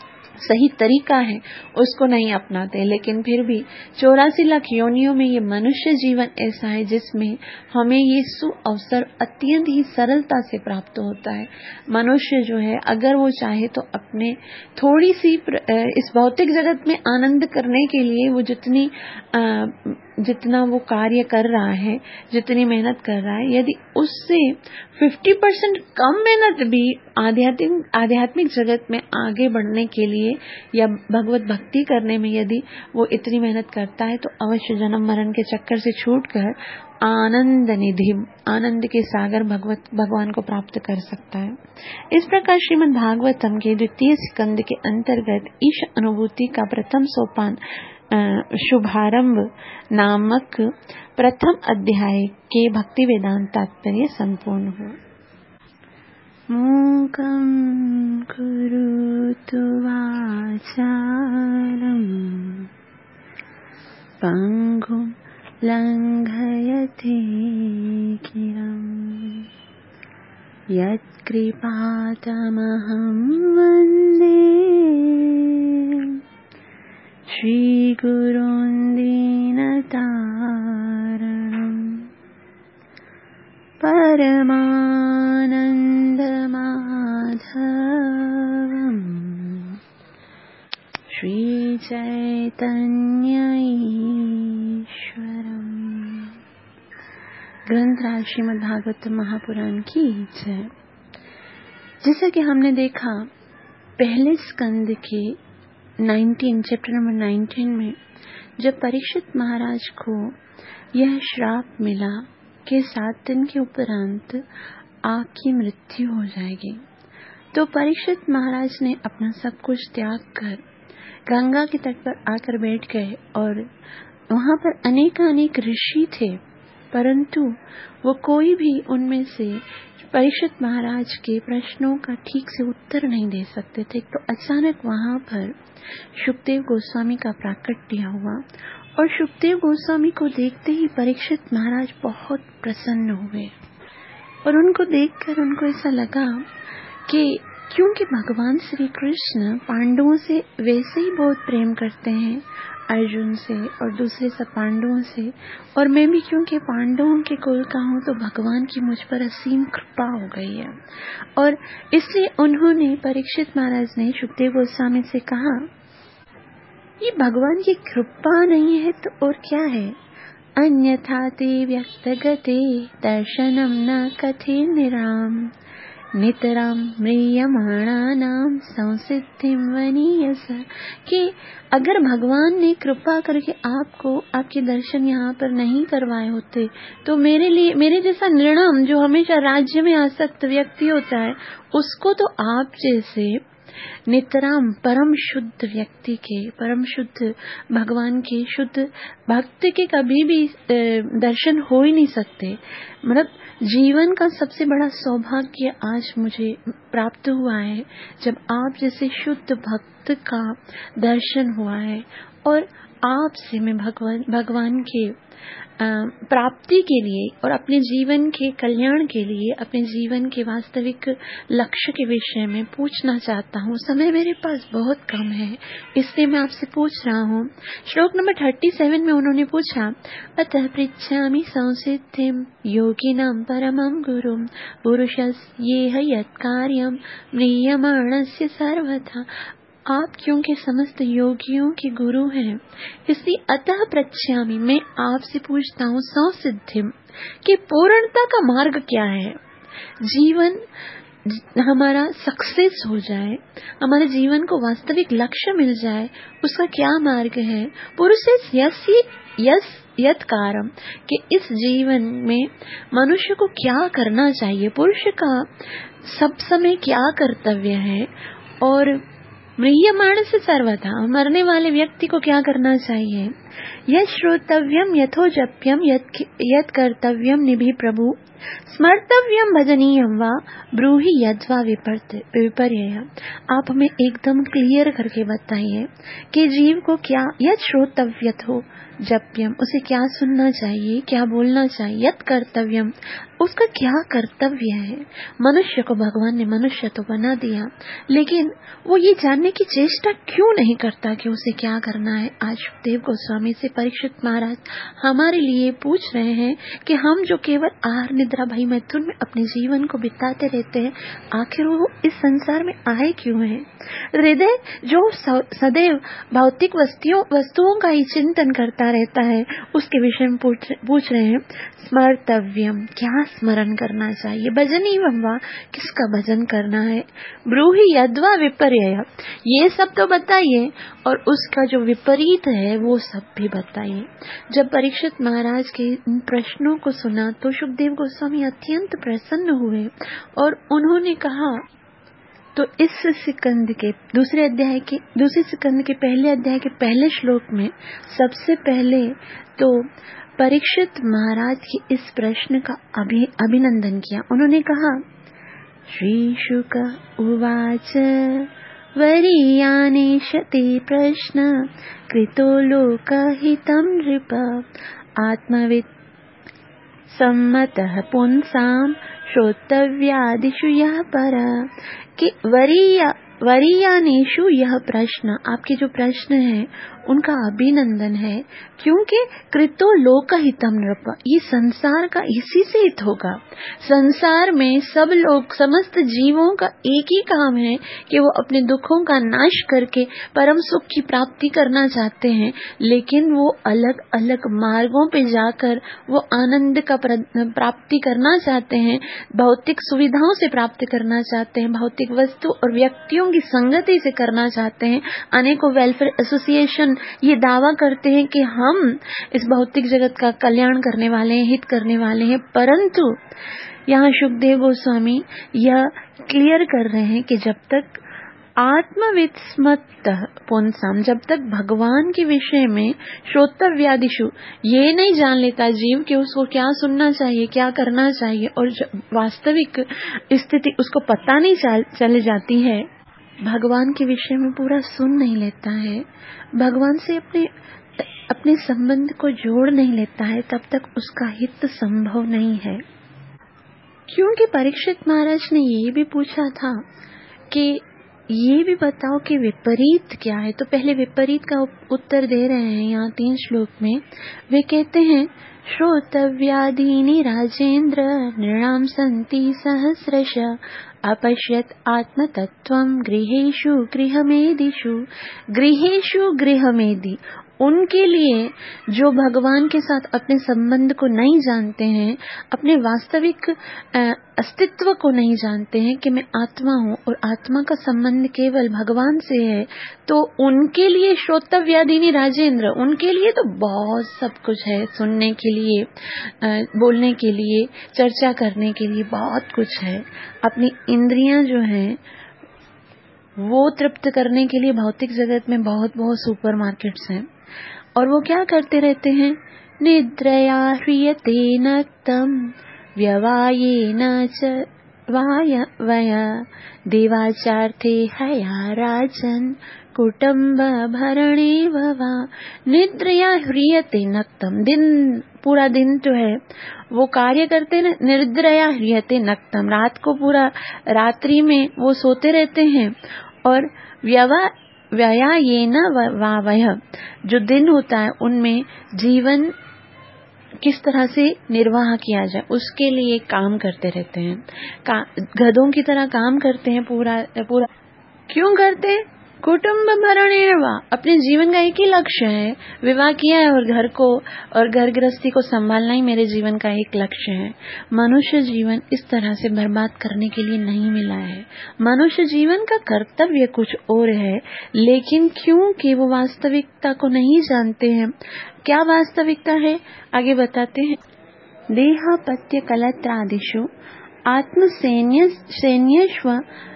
सही तरीका है उसको नहीं अपनाते। लेकिन फिर भी चौरासी लाख योनियों में ये मनुष्य जीवन ऐसा है जिसमें हमें ये सुअवसर अत्यंत ही सरलता से प्राप्त होता है। मनुष्य जो है, अगर वो चाहे तो अपने थोड़ी सी इस भौतिक जगत में आनंद करने के लिए वो जितनी जितना वो कार्य कर रहा है, जितनी मेहनत कर रहा है, यदि उससे पचास परसेंट कम मेहनत भी आध्यात्मिक आध्यात्मिक जगत में आगे बढ़ने के लिए या भगवत भक्ति करने में यदि वो इतनी मेहनत करता है, तो अवश्य जन्म मरण के चक्कर से छूटकर आनंद निधि, आनंद के सागर भगवत भगवान को प्राप्त कर सकता है। इस प्रकार श्रीमद् भागवतम के द्वितीय स्कंद के अंतर्गत ईश अनुभूति का प्रथम सोपान शुभारंभ नामक प्रथम अध्याय के भक्ति वेदांत तात्पर्य संपूर्ण हुआ। मूकं करोतु वाचालं पंगुं लंघयते गिरं यत्कृपातमहं वन्दे श्रीगुरून् दीनतारणम् परमानन्दमाधवम् श्रीचैतन्य ईश्वरम्। ग्रंथराज श्रीमद्भागवत महापुराण की जय। जैसा कि हमने देखा पहले स्कंद के उन्नीस चैप्टर नंबर उन्नीस में, जब परीक्षित महाराज को यह श्राप मिला कि सात दिन के उपरांत आपकी मृत्यु हो जाएगी, तो परीक्षित महाराज ने अपना सब कुछ त्याग कर गंगा के तट पर आकर बैठ गए। और वहां पर अनेक अनेक ऋषि थे, परंतु वो कोई भी उनमें से परीक्षित महाराज के प्रश्नों का ठीक से उत्तर नहीं दे सकते थे। तो अचानक वहां पर शुकदेव गोस्वामी का प्राकट्य हुआ और शुकदेव गोस्वामी को देखते ही परीक्षित महाराज बहुत प्रसन्न हुए और उनको देखकर उनको ऐसा लगा कि क्योंकि भगवान श्री कृष्ण पांडवों से वैसे ही बहुत प्रेम करते हैं, अर्जुन से और दूसरे सब पांडवों से, और मैं भी क्योंकि पांडवों के कुल का हूँ, तो भगवान की मुझ पर असीम कृपा हो गई है। और इसलिए उन्होंने परीक्षित महाराज ने शुकदेव गोस्वामी से कहा, ये भगवान की कृपा नहीं है तो और क्या है? अन्यथा ते व्यक्तगते दर्शनम न कथिर्निराम नितराम म्रियमाणानाम संसिद्धिम वनीयस। कि अगर भगवान ने कृपा करके आपको आपके दर्शन यहाँ पर नहीं करवाए होते, तो मेरे लिए मेरे जैसा निर्णाम जो हमेशा राज्य में आसक्त व्यक्ति होता है, उसको तो आप जैसे नितराम परम शुद्ध व्यक्ति के, परम शुद्ध भगवान के शुद्ध भक्त के कभी भी दर्शन हो ही नहीं सकते। मतलब जीवन का सबसे बड़ा सौभाग्य आज मुझे प्राप्त हुआ है जब आप जैसे शुद्ध भक्त का दर्शन हुआ है, और आपसे मैं भगवान भगवान के प्राप्ति के लिए और अपने जीवन के कल्याण के लिए, अपने जीवन के वास्तविक लक्ष्य के विषय में पूछना चाहता हूँ। समय मेरे पास बहुत कम है, इसलिए मैं आपसे पूछ रहा हूँ। श्लोक नंबर सैंतीस में उन्होंने पूछा, अतः पृच्छामि संसिद्धिं योगिनां परमं गुरुं पुरुषस्येह यत्कार्यं म्रियमाणस्य सर्वथा। आप क्योंकि समस्त योगियों के गुरु हैं, इसलिए अतः पृच्छामि मैं आपसे पूछता हूँ संसिद्धिम कि पूर्णता का मार्ग क्या है। जीवन हमारा सक्सेस हो जाए, हमारे जीवन को वास्तविक लक्ष्य मिल जाए, उसका क्या मार्ग है। पुरुष यस यस यत कारम कि इस जीवन में मनुष्य को क्या करना चाहिए, पुरुष का सब समय क्या कर्तव्य है, और म्रियमाण से सर्वथा मरने वाले व्यक्ति को क्या करना चाहिए। यत् श्रोतव्यम यथोजप्यम यत् कर्तव्यम निभि प्रभु स्मर्तव्यम भजनीयम वा ब्रूहि यद्वा विपर्यय। आप हमें एकदम क्लियर करके बताइए कि जीव को क्या यत् श्रोतव्यत हो जप्यम, उसे क्या सुनना चाहिए, क्या बोलना चाहिए। यत् कर्तव्यम, उसका क्या कर्तव्य है। मनुष्य को भगवान ने मनुष्य तो बना दिया, लेकिन वो ये जानने की चेष्टा क्यों नहीं करता कि उसे क्या करना है। आज शुकदेव गोस्वामी से परीक्षित महाराज हमारे लिए पूछ रहे हैं कि हम जो केवल आहार निद्रा भय मैथुन में अपने जीवन को बिताते रहते हैं, आखिर वो इस संसार में आए क्यों हैं। हृदय जो सदैव भौतिक वस्तुओं वस्तुओं का ही चिंतन करता रहता है, उसके विषय में पूछ, पूछ रहे हैं। स्मर्तव्यम, क्या स्मरण करना चाहिए। भजनीयम वा, किसका भजन करना है। ब्रूहि यद्वा विपर्यय, ये सब तो बताइए, और उसका जो विपरीत है वो सब भी बताइए। जब परीक्षित महाराज के इन प्रश्नों को सुना तो शुकदेव गोस्वामी अत्यंत प्रसन्न हुए और उन्होंने कहा, तो इस सिकंद के दूसरे अध्याय के दूसरे सिकंद के पहले अध्याय के पहले श्लोक में सबसे पहले तो परीक्षित महाराज के इस प्रश्न का अभि, अभिनंदन किया। उन्होंने कहा, श्री शुक उवाच वरीयानेशते प्रश्न कृतो लोकहितं नृप आत्मवित् सम्मतः पुंसां श्रोतव्यादिषु यः पर। कि वरीया वरीयानेशु यह प्रश्न, आपके जो प्रश्न है उनका अभिनंदन है, क्योंकि कृतो लोक हितम नृप, ये संसार का इसी से हित होगा। संसार में सब लोग, समस्त जीवों का एक ही काम है कि वो अपने दुखों का नाश करके परम सुख की प्राप्ति करना चाहते हैं, लेकिन वो अलग अलग मार्गों पे जाकर वो आनंद का प्राप्ति करना चाहते हैं, भौतिक सुविधाओं से प्राप्त करना चाहते हैं, भौतिक वस्तु और व्यक्तियों की संगति से करना चाहते हैं। अनेकों वेलफेयर एसोसिएशन ये दावा करते हैं कि हम इस भौतिक जगत का कल्याण करने वाले हैं, हित करने वाले हैं, परंतु यहाँ शुकदेव गोस्वामी यह क्लियर कर रहे हैं कि जब तक आत्मविस्मत पुंसाम, जब तक भगवान के विषय में श्रोतव्यादिषु ये नहीं जान लेता जीव कि उसको क्या सुनना चाहिए, क्या करना चाहिए, और वास्तविक स्थिति उसको पता नहीं चल, चल जाती है, भगवान के विषय में पूरा सुन नहीं लेता है, भगवान से अपने अपने संबंध को जोड़ नहीं लेता है, तब तक उसका हित संभव नहीं है। क्योंकि परीक्षित महाराज ने ये भी पूछा था कि ये भी बताओ कि विपरीत क्या है, तो पहले विपरीत का उत्तर दे रहे हैं यहाँ तीन श्लोक में। वे कहते हैं, श्रोतव्यादीनि राजेंद्र नृणाम संति सहस्रश अपश्यत आत्मतत्त्वं गृहेषु गृहमेदिषु। गृहेषु गृहमेदि, उनके लिए जो भगवान के साथ अपने संबंध को नहीं जानते हैं, अपने वास्तविक अस्तित्व को नहीं जानते हैं कि मैं आत्मा हूँ और आत्मा का संबंध केवल भगवान से है, तो उनके लिए श्रोतव्यादीनि राजेंद्र, उनके लिए तो बहुत सब कुछ है, सुनने के लिए, बोलने के लिए, चर्चा करने के लिए बहुत कुछ है। अपनी इंद्रियां जो हैं वो तृप्त करने के लिए भौतिक जगत में बहुत बहुत सुपरमार्केट्स हैं, और वो क्या करते रहते हैं, निद्रया ह्रियते नक्तम व्यवायेन च वाय वया देवाचार्थे हया राजन कुटुंब भरणे वा। निद्रया ह्रियते नक्तम, दिन पूरा दिन जो है वो कार्य करते हैं, निद्रया ह्रियते नक्तम, रात को पूरा रात्रि में वो सोते रहते हैं, और व्यवा व्यया ये न वावय, जो दिन होता है उनमें जीवन किस तरह से निर्वाह किया जाए उसके लिए काम करते रहते हैं, गधों की तरह काम करते हैं पूरा पूरा। क्यों करते? कुटुंब भरणे वा, अपने जीवन का एक ही लक्ष्य है, विवाह किया है और घर को और घर गृहस्थी को संभालना ही मेरे जीवन का एक लक्ष्य है। मनुष्य जीवन इस तरह से बर्बाद करने के लिए नहीं मिला है। मनुष्य जीवन का कर्तव्य कुछ और है, लेकिन क्योंकि वो वास्तविकता को नहीं जानते हैं। क्या वास्तविकता है आगे बताते हैं। देहापत्य कलत्रादिषु आत्मसैन्य सैन्यस्व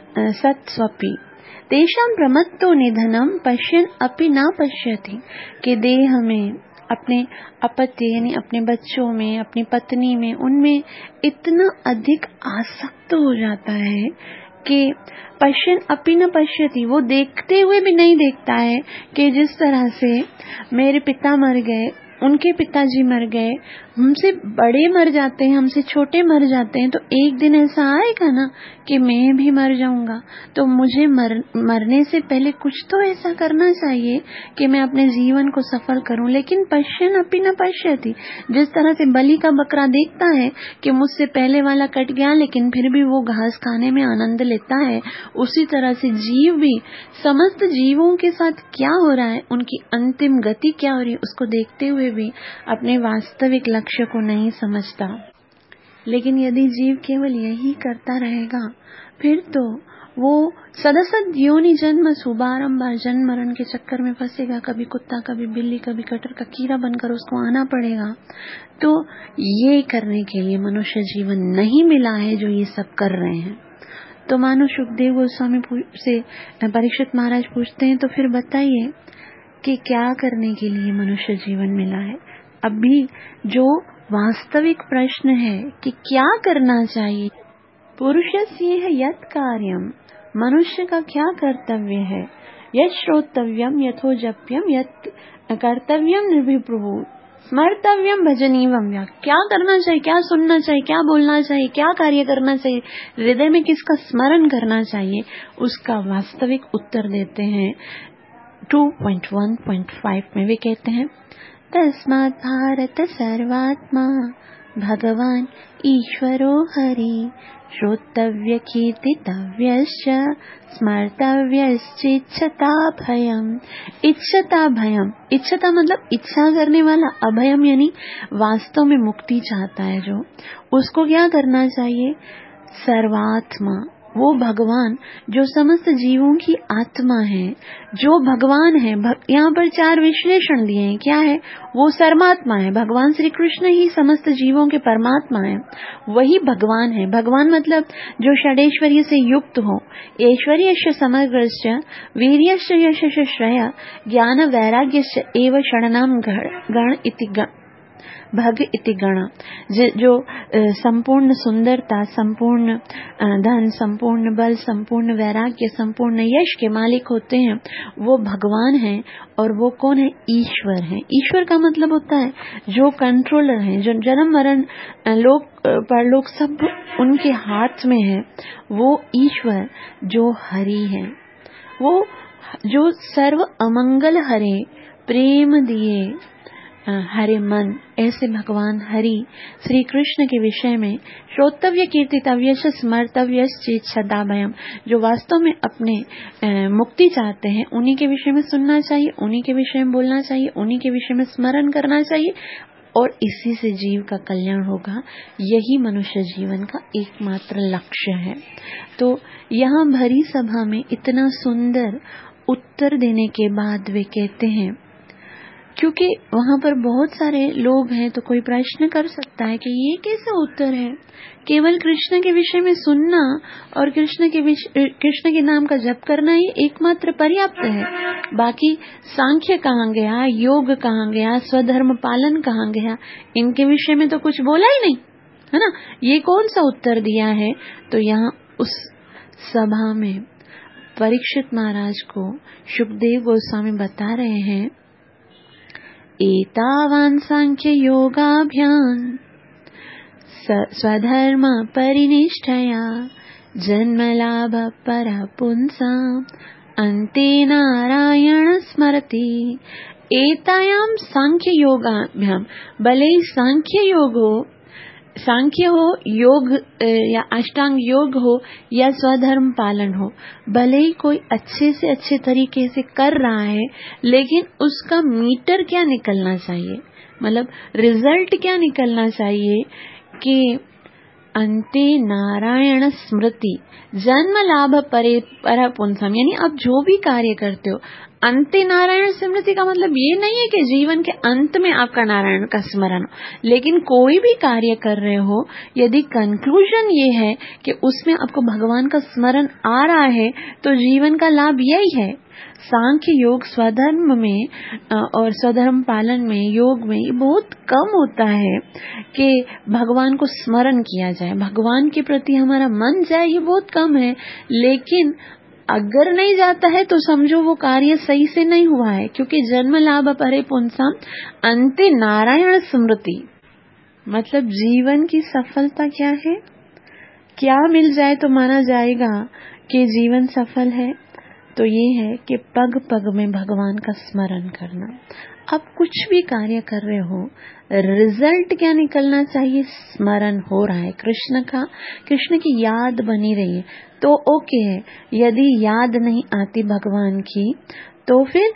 सत्स्वपि तेषां प्रमत्तो निधनम पश्यन् अपि न पश्यति, कि देह में, अपने अपत्य यानी अपने बच्चों में, अपनी पत्नी में, उनमें इतना अधिक आसक्त हो जाता है कि पश्यन् अपि न पश्यति, वो देखते हुए भी नहीं देखता है कि जिस तरह से मेरे पिता मर गए, उनके पिताजी मर गए, हमसे बड़े मर जाते हैं, हमसे छोटे मर जाते हैं, तो एक दिन ऐसा आएगा ना कि मैं भी मर जाऊंगा, तो मुझे मर, मरने से पहले कुछ तो ऐसा करना चाहिए कि मैं अपने जीवन को सफल करूं। लेकिन पश्यन् अपि न पश्यति, जिस तरह से बलि का बकरा देखता है कि मुझसे पहले वाला कट गया, लेकिन फिर भी वो घास खाने में आनंद लेता है, उसी तरह से जीव भी समस्त जीवों के साथ क्या हो रहा है, उनकी अंतिम गति क्या हो रही है, उसको देखते हुए भी अपने वास्तविक लक्ष्य को नहीं समझता। लेकिन यदि जीव केवल यही करता रहेगा, फिर तो वो सदसद योनि जन्म शुभारंभ जन्म मरण के चक्कर में फंसेगा, कभी कुत्ता, कभी बिल्ली, कभी कटर का कीड़ा बनकर उसको आना पड़ेगा। तो ये करने के लिए मनुष्य जीवन नहीं मिला है जो ये सब कर रहे हैं। तो मानो शुकदेव गोस्वामी से परीक्षित महाराज पूछते हैं, तो फिर बताइए कि क्या करने के लिए मनुष्य जीवन मिला है। अभी जो वास्तविक प्रश्न है कि क्या करना चाहिए, पुरुषस्य है यत् कार्यम, मनुष्य का क्या कर्तव्य है, यत् श्रोतव्यम यथोजप्यम यत् कर्तव्यम निर्भिप्रभु स्मर्तव्यम भजनीवम, क्या करना चाहिए, क्या सुनना चाहिए, क्या बोलना चाहिए, क्या कार्य करना चाहिए, हृदय में किसका स्मरण करना चाहिए, उसका वास्तविक उत्तर देते हैं two point one point five में वे कहते हैं, तस्मात् भारत सर्वात्मा भगवान ईश्वरो हरि श्रोतव्य कीर्तितव्यश्च स्मर्तव्यश्चिच्छता भयम। इच्छता भयम, इच्छता मतलब इच्छा करने वाला, अभयम यानी वास्तव में मुक्ति चाहता है जो, उसको क्या करना चाहिए? सर्वात्मा, वो भगवान जो समस्त जीवों की आत्मा है, जो भगवान है। यहाँ पर चार विश्लेषण दिए हैं, क्या है? वो सर्वात्मा है, भगवान श्री कृष्ण ही समस्त जीवों के परमात्मा है, वही भगवान है। भगवान मतलब जो षडेश्वर्य से युक्त हो, ऐश्वर्यस्य समग्रस्य वीर्यस्य यशस्य श्रेय ज्ञान वैराग्यस्य एव षडनाम गण इति भग इति गण, जो संपूर्ण सुंदरता, संपूर्ण धन, संपूर्ण बल, संपूर्ण वैराग्य, संपूर्ण यश के मालिक होते हैं, वो भगवान है। और वो कौन है? ईश्वर है। ईश्वर का मतलब होता है जो कंट्रोलर है, जो जन्म मरण लोक परलोक सब उनके हाथ में है, वो ईश्वर जो हरि है, वो जो सर्व अमंगल हरे, प्रेम दिए हरे मन, ऐसे भगवान हरि श्री कृष्ण के विषय में श्रोतव्य कीर्तितव्य स्मर्तव्य चिच्छता भयम, जो वास्तव में अपने मुक्ति चाहते हैं, उन्हीं के विषय में सुनना चाहिए, उन्हीं के विषय में बोलना चाहिए, उन्हीं के विषय में स्मरण करना चाहिए, और इसी से जीव का कल्याण होगा। यही मनुष्य जीवन का एकमात्र लक्ष्य है। तो यहाँ भरी सभा में इतना सुंदर उत्तर देने के बाद वे कहते हैं, क्योंकि वहाँ पर बहुत सारे लोग हैं, तो कोई प्रश्न कर सकता है कि ये कैसा उत्तर है? केवल कृष्ण के विषय में सुनना और कृष्ण के कृष्ण के नाम का जप करना ही एकमात्र पर्याप्त है, बाकी सांख्य कहाँ गया, योग कहाँ गया, स्वधर्म पालन कहाँ गया, इनके विषय में तो कुछ बोला ही नहीं, है ना? ये कौन सा उत्तर दिया है? तो यहाँ उस सभा में परीक्षित महाराज को शुकदेव गोस्वामी बता रहे हैं, एतावान् सांख्य योगाभ्याम स्वधर्म परिनिष्ठया जन्म लाभ पर पुंसाम अन्ते नारायण स्मरति। एतायाम सांख्य योगाभ्याम, भले ही सांख्य योग हो, सांख्य हो, योग या अष्टांग योग हो, या स्वधर्म पालन हो, भले ही कोई अच्छे से अच्छे तरीके से कर रहा है, लेकिन उसका मीटर क्या निकलना चाहिए, मतलब रिजल्ट क्या निकलना चाहिए कि अंते नारायण स्मृति जन्म लाभ परे पर पुंसम, यानी आप जो भी कार्य करते हो, अंते नारायण स्मृति का मतलब ये नहीं है कि जीवन के अंत में आपका नारायण का स्मरण हो, लेकिन कोई भी कार्य कर रहे हो, यदि कंक्लूजन ये है कि उसमें आपको भगवान का स्मरण आ रहा है, तो जीवन का लाभ यही है। सांख्य योग स्वधर्म में और स्वधर्म पालन में, योग में ये बहुत कम होता है कि भगवान को स्मरण किया जाए, भगवान के प्रति हमारा मन जाए, ये बहुत कम है। लेकिन अगर नहीं जाता है तो समझो वो कार्य सही से नहीं हुआ है, क्योंकि जन्म लाभ परे पुंसाम अंते नारायण स्मृति, मतलब जीवन की सफलता क्या है, क्या मिल जाए तो माना जाएगा कि जीवन सफल है, तो ये है कि पग पग में भगवान का स्मरण करना। आप कुछ भी कार्य कर रहे हो, रिजल्ट क्या निकलना चाहिए? स्मरण हो रहा है कृष्ण का, कृष्ण की याद बनी रही है तो ओके है। यदि याद नहीं आती भगवान की तो फिर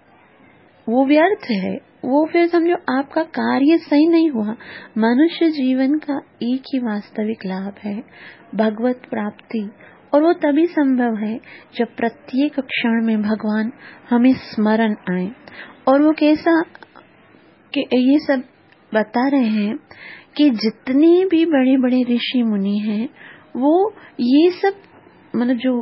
वो व्यर्थ है, वो फिर समझो आपका कार्य सही नहीं हुआ। मनुष्य जीवन का एक ही वास्तविक लाभ है, भगवत प्राप्ति, और वो तभी संभव है जब प्रत्येक क्षण में भगवान हमें स्मरण आए। और वो कैसा कि ये सब बता रहे हैं कि जितने भी बड़े बड़े ऋषि मुनि हैं, वो ये सब मतलब जो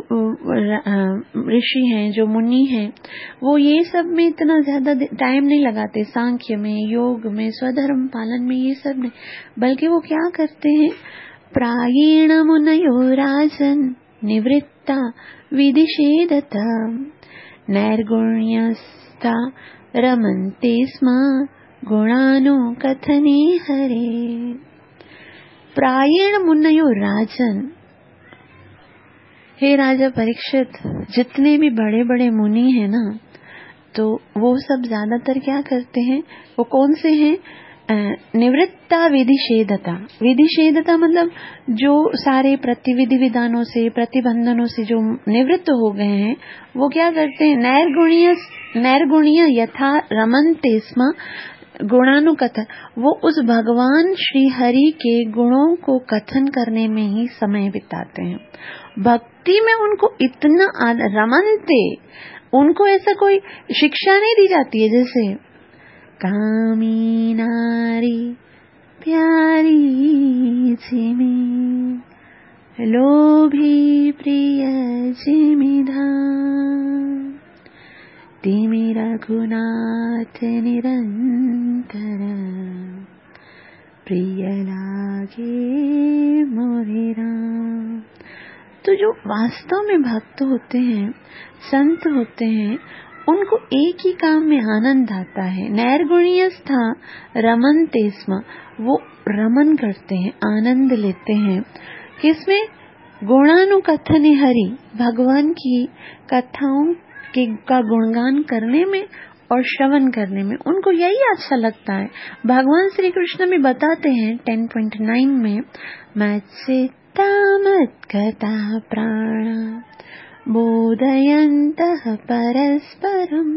ऋषि हैं, जो मुनि हैं, वो ये सब में इतना ज्यादा टाइम नहीं लगाते, सांख्य में, योग में, स्वधर्म पालन में, ये सब नहीं, बल्कि वो क्या करते हैं, प्रायेण मुनयो राजन निवृत्ता विदिशेदता नैर्गुण्यस्था रमन्ते स्म गुणानो कथने हरे। प्रायेण मुनयो राजन, हे राजा परीक्षित, जितने भी बड़े बड़े मुनि हैं ना, तो वो सब ज्यादातर क्या करते हैं, वो कौन से हैं, निवृत्ता विधिषेधता। विधिषेधता मतलब जो सारे प्रतिविधि विधानों से, प्रतिबंधनों से जो निवृत्त हो गए हैं, वो क्या करते हैं, नैर्गुणीय नैर्गुणीय यथा रमन्ते स्म गुणानुकथन, वो उस भगवान श्री हरि के गुणों को कथन करने में ही समय बिताते हैं। भक्ति में उनको इतना रमन्ते, उनको ऐसा कोई शिक्षा नहीं दी जाती है जैसे कामी नारी प्यारी जिमी लोभी प्रिय जिमिधाम तिमि रघुनाथ निरंतर प्रिय लागे मोरे राम। तो जो वास्तव में भक्त होते हैं, संत होते हैं, उनको एक ही काम में आनंद आता है। नैर्गुणीय स्था रमन्ते स्म, वो रमन करते हैं, आनंद लेते हैं। किसमें, गुणानुकथने हरि, भगवान की कथाओं के का गुणगान करने में और श्रवण करने में उनको यही अच्छा लगता है। भगवान श्री कृष्ण भी बताते हैं टेन पॉइंट नाइन में, मच्चित्ता मत्कथा प्राण बोधयन्तः परस्परं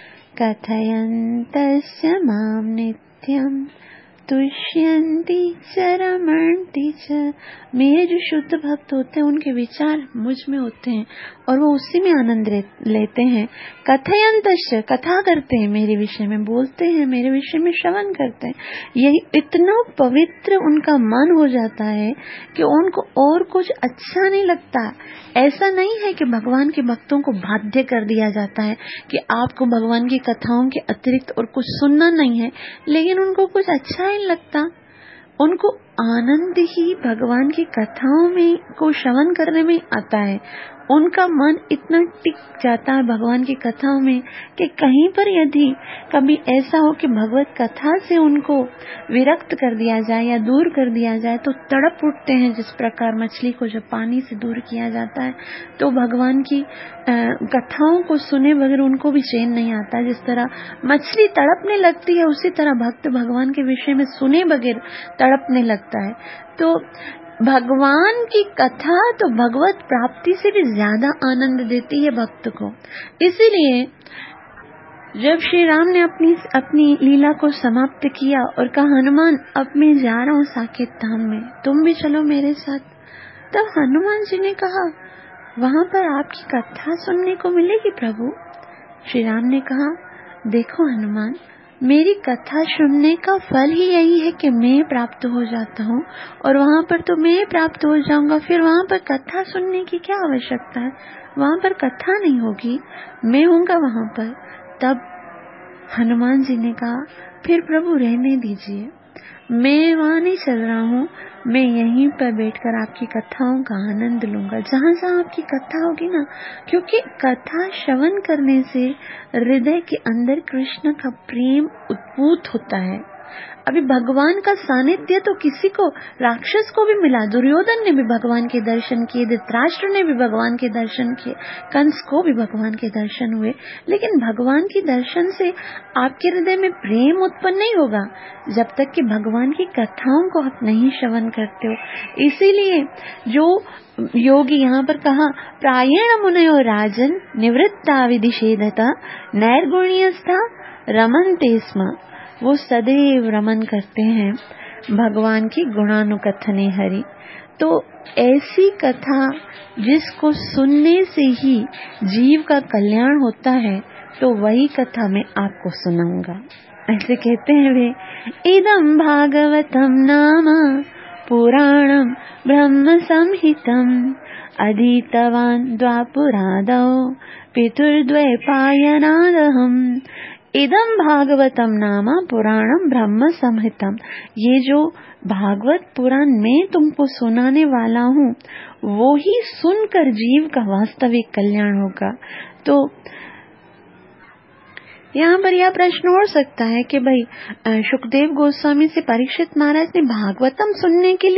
कथयन्तस्य मां नित्यं तुष्यन्ति च रमन्ति च। मेरे जो शुद्ध भक्त होते हैं उनके विचार मुझ में होते हैं और वो उसी में आनंद लेते हैं। कथयन्तस्य, कथा करते हैं मेरे विषय में, बोलते हैं मेरे विषय में, श्रवण करते हैं। यही इतना पवित्र उनका मन हो जाता है कि उनको और कुछ अच्छा नहीं लगता। ऐसा नहीं है कि भगवान के भक्तों को बाध्य कर दिया जाता है कि आपको भगवान की कथाओं के अतिरिक्त और कुछ सुनना नहीं है, लेकिन उनको कुछ अच्छा नहीं लगता। उनको आनंद ही भगवान की कथाओं में को श्रवण करने में आता है। उनका मन इतना टिक जाता है भगवान की कथाओं में कि कहीं पर यदि कभी ऐसा हो कि भगवत कथा से उनको विरक्त कर दिया जाए या दूर कर दिया जाए तो तड़प उठते हैं। जिस प्रकार मछली को जब पानी से दूर किया जाता है तो भगवान की कथाओं को सुने बगैर उनको भी चैन नहीं आता। जिस तरह मछली तड़पने लगती है, उसी तरह भक्त भगवान के विषय में सुने बगैर तड़पने लगता है। तो भगवान की कथा तो भगवत प्राप्ति से भी ज्यादा आनंद देती है भक्त को। इसीलिए जब श्री राम ने अपनी अपनी लीला को समाप्त किया और कहा, हनुमान अब मैं जा रहा हूँ साकेत धाम में, तुम भी चलो मेरे साथ। तब हनुमान जी ने कहा, वहाँ पर आपकी कथा सुनने को मिलेगी प्रभु। श्री राम ने कहा, देखो हनुमान, मेरी कथा सुनने का फल ही यही है कि मैं प्राप्त हो जाता हूँ और वहाँ पर तो मैं प्राप्त हो जाऊंगा। फिर वहाँ पर कथा सुनने की क्या आवश्यकता है, वहाँ पर कथा नहीं होगी, मैं होऊंगा वहाँ पर। तब हनुमान जी ने कहा, फिर प्रभु रहने दीजिए, मैं वहाँ नहीं चल रहा हूँ, मैं यहीं पर बैठकर आपकी कथाओं का आनंद लूंगा, जहाँ जहाँ आपकी कथा होगी ना। क्योंकि कथा श्रवण करने से हृदय के अंदर कृष्ण का प्रेम उत्पूत होता है। अभी भगवान का सानिध्य तो किसी को, राक्षस को भी मिला। दुर्योधन ने भी भगवान के दर्शन किए, धृतराष्ट्र ने भी भगवान के दर्शन किए, कंस को भी भगवान के दर्शन हुए। लेकिन भगवान के दर्शन से आपके हृदय में प्रेम उत्पन्न नहीं होगा जब तक कि भगवान की कथाओं को आप नहीं श्रवण करते हो। इसीलिए जो योगी यहाँ पर कहा, प्रायेण मुनयो राजन निवृत्ता विधिषेधता नैर्गुण्यस्था रमन्ते स्म, वो सदैव रमन करते हैं भगवान की गुणानुकथने हरि। तो ऐसी कथा जिसको सुनने से ही जीव का कल्याण होता है, तो वही कथा मैं आपको सुनाऊंगा। ऐसे कहते हैं वे, इदं भागवतम नाम पुराणम ब्रह्म संहितम अधीतवान द्वापुरादौ पितुर्द्वैपायनादहम। इदम भागवतम नामा पुराणम ब्रह्म संहितम, ये जो भागवत पुराण मैं तुमको सुनाने वाला हूँ वो ही सुनकर जीव का वास्तविक कल्याण होगा। तो यहाँ पर यह प्रश्न हो सकता है कि भाई सुखदेव गोस्वामी से परीक्षित महाराज ने भागवतम सुनने के लिए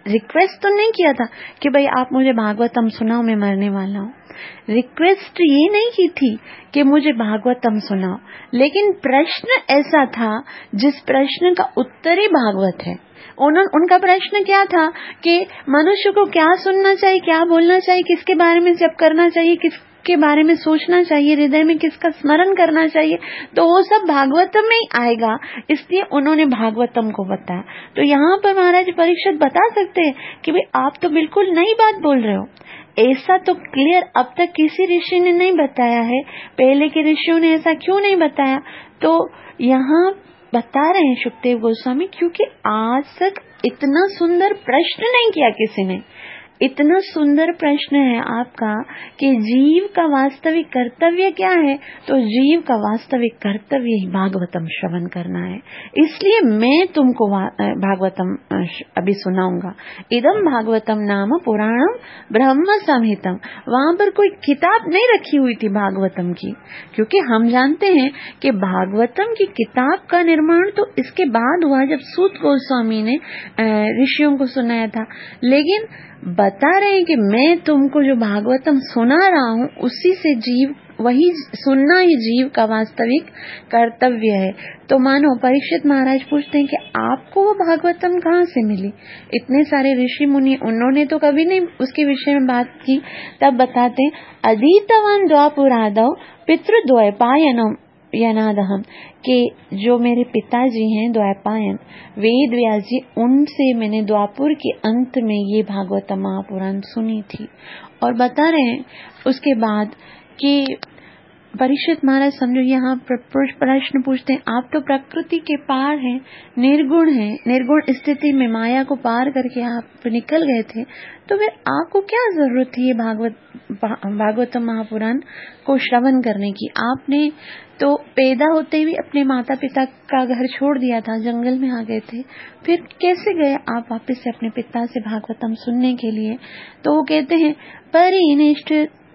रिक्वेस्ट तो नहीं किया था कि भाई आप मुझे भागवतम सुनाओ, मैं मरने वाला हूँ। रिक्वेस्ट ये नहीं की थी कि मुझे भागवतम सुनाओ, लेकिन प्रश्न ऐसा था जिस प्रश्न का उत्तर ही भागवत है। उन, उनका प्रश्न क्या था कि मनुष्य को क्या सुनना चाहिए, क्या बोलना चाहिए, किसके बारे में जप करना चाहिए, किसके बारे में सोचना चाहिए, हृदय में किसका स्मरण करना चाहिए, तो वो सब भागवतम में ही आएगा, इसलिए उन्होंने भागवतम को बताया। तो यहाँ पर महाराज परीक्षित बता सकते हैं कि भाई आप तो बिल्कुल नई बात बोल रहे हो। ऐसा तो क्लियर अब तक किसी ऋषि ने नहीं बताया है, पहले के ऋषियों ने ऐसा क्यों नहीं बताया। तो यहाँ बता रहे हैं शुकदेव गोस्वामी, क्योंकि आज तक इतना सुंदर प्रश्न नहीं किया किसी ने। इतना सुंदर प्रश्न है आपका कि जीव का वास्तविक कर्तव्य क्या है, तो जीव का वास्तविक कर्तव्य ही भागवतम श्रवण करना है। इसलिए मैं तुमको भागवतम अभी सुनाऊंगा। इदम भागवतम नाम पुराणम ब्रह्म संहितम। वहां पर कोई किताब नहीं रखी हुई थी भागवतम की, क्योंकि हम जानते हैं कि भागवतम की किताब का निर्माण तो इसके बाद हुआ जब सूत गोस्वामी ने ऋषियों को सुनाया था। लेकिन बता रहे हैं कि मैं तुमको जो भागवतम सुना रहा हूँ उसी से जीव, वही सुनना ही जीव का वास्तविक कर्तव्य है। तो मानो परीक्षित महाराज पूछते हैं कि आपको वो भागवतम कहाँ से मिली? इतने सारे ऋषि मुनि, उन्होंने तो कभी नहीं उसके विषय में बात की। तब बताते हैं अधीतवान द्वापुरादव पितृद्वैपायनम यनादहम, कि जो मेरे पिताजी हैं द्वैपायन वेद व्यास जी, उनसे मैंने द्वापुर के अंत में ये भागवतम महापुराण सुनी थी। और बता रहे हैं उसके बाद कि परीक्षित महाराज समझो यहाँ प्रश्न पूछते हैं, आप तो प्रकृति के पार हैं, निर्गुण हैं, निर्गुण स्थिति में माया को पार करके आप निकल गए थे, तो फिर आपको क्या जरूरत थी ये भागवत भागवतम महापुराण को श्रवण करने की? आपने तो पैदा होते ही अपने माता पिता का घर छोड़ दिया था, जंगल में आ गए थे, फिर कैसे गए आप वापस से अपने पिता से भागवतम सुनने के लिए? तो वो कहते हैं परिनिष्ठ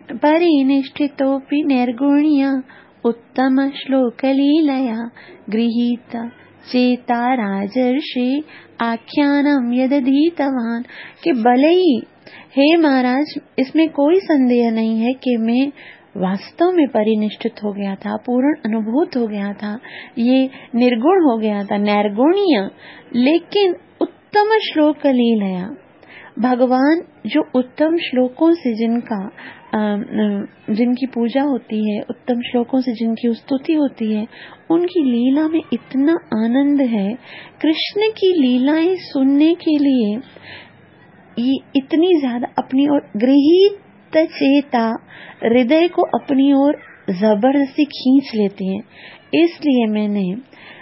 परिनिष्ठितोऽपि निर्गुण्य उत्तम श्लोक लीलया गृहीत चेता राजर्षि आख्यानम यदधीतवान। कि भले ही हे महाराज, इसमें कोई संदेह नहीं है कि मैं वास्तव में परिनिष्ठित हो गया था, पूर्ण अनुभूत हो गया था, ये निर्गुण हो गया था, निर्गुण्य, लेकिन उत्तम श्लोक लीलया, भगवान जो उत्तम श्लोकों से जिनका जिनकी पूजा होती है, उत्तम श्लोकों से जिनकी स्तुति होती है, उनकी लीला में इतना आनंद है। कृष्ण की लीलाएं सुनने के लिए ये इतनी ज्यादा अपनी ओर गृहीत चेता, हृदय को अपनी ओर जबरदस्ती खींच लेते हैं। इसलिए मैंने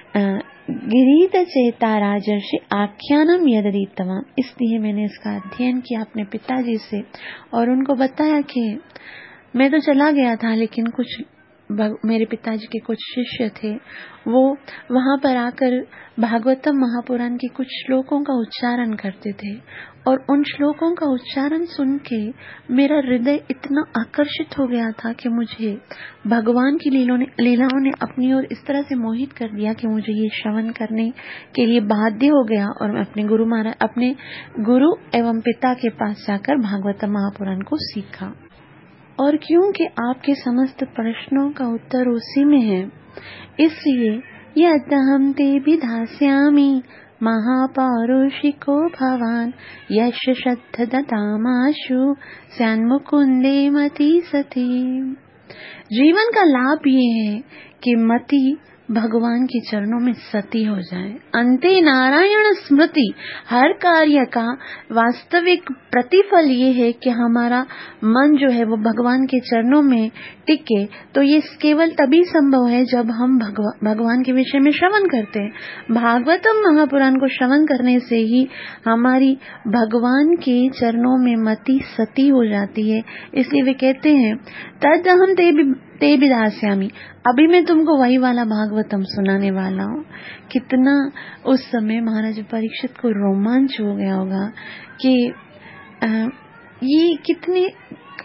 गिरीत चेता राजर्षि आख्यानम यदरीतवाम, इसलिए मैंने इसका अध्ययन किया अपने पिताजी से और उनको बताया कि मैं तो चला गया था, लेकिन कुछ मेरे पिताजी के कुछ शिष्य थे, वो वहां पर आकर भागवतम महापुराण के कुछ श्लोकों का उच्चारण करते थे और उन श्लोकों का उच्चारण सुन के मेरा हृदय इतना आकर्षित हो गया था कि मुझे भगवान की लीलाओं ने लीलाओं ने अपनी ओर इस तरह से मोहित कर दिया कि मुझे ये श्रवण करने के लिए बाध्य हो गया और मैं अपने गुरु महाराज अपने गुरु एवं पिता के पास जाकर भागवतम महापुराण को सीखा। और क्योंकि आपके समस्त प्रश्नों का उत्तर उसी में है, इसलिए यदहं ते विधास्यामि महापौरुषिको भवान यश श्रद्ध ददामाशु स्यान्मुकुंदे मति सती। जीवन का लाभ ये है कि मति भगवान के चरणों में सती हो जाए। अंते नारायण स्मृति, हर कार्य का वास्तविक प्रतिफल ये है कि हमारा मन जो है वो भगवान के चरणों में टिके। तो ये केवल तभी संभव है जब हम भगवा, भगवान के विषय में श्रवण करते हैं। भागवतम महापुराण को श्रवण करने से ही हमारी भगवान के चरणों में मति सती हो जाती है। इसलिए वे कहते हैं तद हम ते ते विधास्यामि, अभी मैं तुमको वही वाला भागवतम सुनाने वाला हूँ। कितना उस समय महाराज परीक्षित को रोमांच हो गया होगा कि आ, ये कितने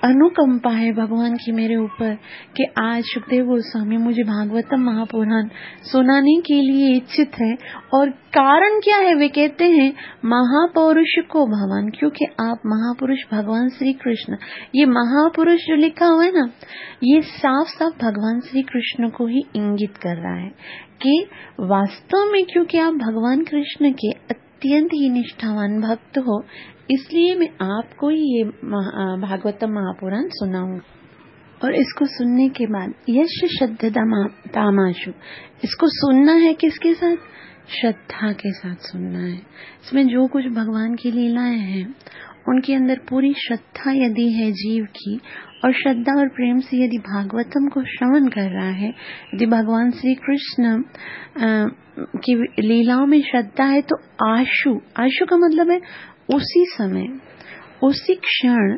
अनुकंपा है भगवान की मेरे ऊपर कि आज सुखदेव गोस्वामी मुझे भागवतम महापुराण सुनाने के लिए इच्छित है। और कारण क्या है? वे कहते हैं महापुरुष को भगवान, क्योंकि आप महापुरुष भगवान श्री कृष्ण, ये महापुरुष जो लिखा हुआ है ना, ये साफ साफ भगवान श्री कृष्ण को ही इंगित कर रहा है कि वास्तव में क्योंकि आप भगवान कृष्ण के अत्यंत ही निष्ठावान भक्त हो, इसलिए मैं आपको ही ये भागवतम महापुराण सुनाऊंगा। और इसको सुनने के बाद यश श्रद्धामाशु, इसको सुनना है किसके साथ? श्रद्धा के साथ सुनना है। इसमें जो कुछ भगवान की लीलाएं हैं उनके अंदर पूरी श्रद्धा यदि है जीव की, और श्रद्धा और प्रेम से यदि भागवतम को श्रवण कर रहा है, यदि भगवान श्री कृष्ण की लीलाओं में श्रद्धा है, तो आशु, आशु का मतलब है उसी समय, उसी क्षण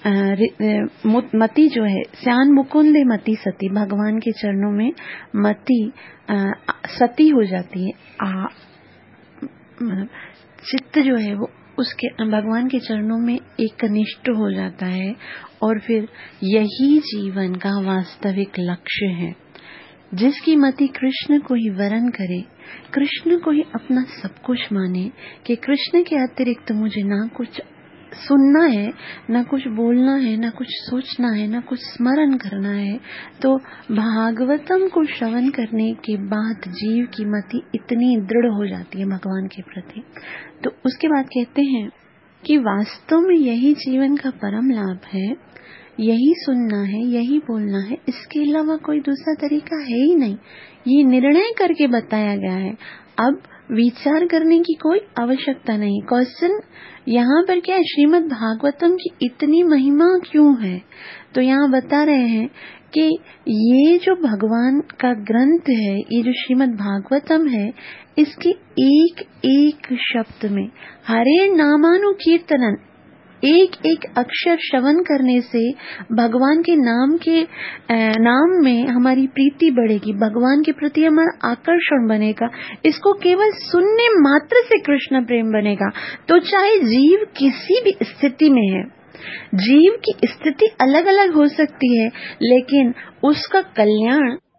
मति जो है, श्यान मुकुंदे मति सती, भगवान के चरणों में मति सती हो जाती है। आ, चित्त जो है वो उसके भगवान के चरणों में एकनिष्ठ हो जाता है। और फिर यही जीवन का वास्तविक लक्ष्य है। जिसकी मति कृष्ण को ही वरण करे, कृष्ण को ही अपना सब कुछ माने कि कृष्ण के अतिरिक्त मुझे ना कुछ सुनना है, ना कुछ बोलना है, ना कुछ सोचना है, ना कुछ स्मरण करना है, तो भागवतम को श्रवण करने के बाद जीव की मति इतनी दृढ़ हो जाती है भगवान के प्रति। तो उसके बाद कहते हैं कि वास्तव में यही जीवन का परम लाभ है, यही सुनना है, यही बोलना है, इसके अलावा कोई दूसरा तरीका है ही नहीं। ये निर्णय करके बताया गया है। अब विचार करने की कोई आवश्यकता नहीं। क्वेश्चन यहाँ पर क्या है? श्रीमद् भागवतम की इतनी महिमा क्यों है? तो यहाँ बता रहे हैं कि ये जो भगवान का ग्रंथ है, ये जो श्रीमद् भागवतम है, इसके एक एक शब्द में हरे नामानुकीर्तनन, एक एक अक्षर श्रवण करने से भगवान के नाम के नाम में हमारी प्रीति बढ़ेगी, भगवान के प्रति हमारा आकर्षण बनेगा। इसको केवल सुनने मात्र से कृष्ण प्रेम बनेगा। तो चाहे जीव किसी भी स्थिति में है, जीव की स्थिति अलग अलग हो सकती है, लेकिन उसका कल्याण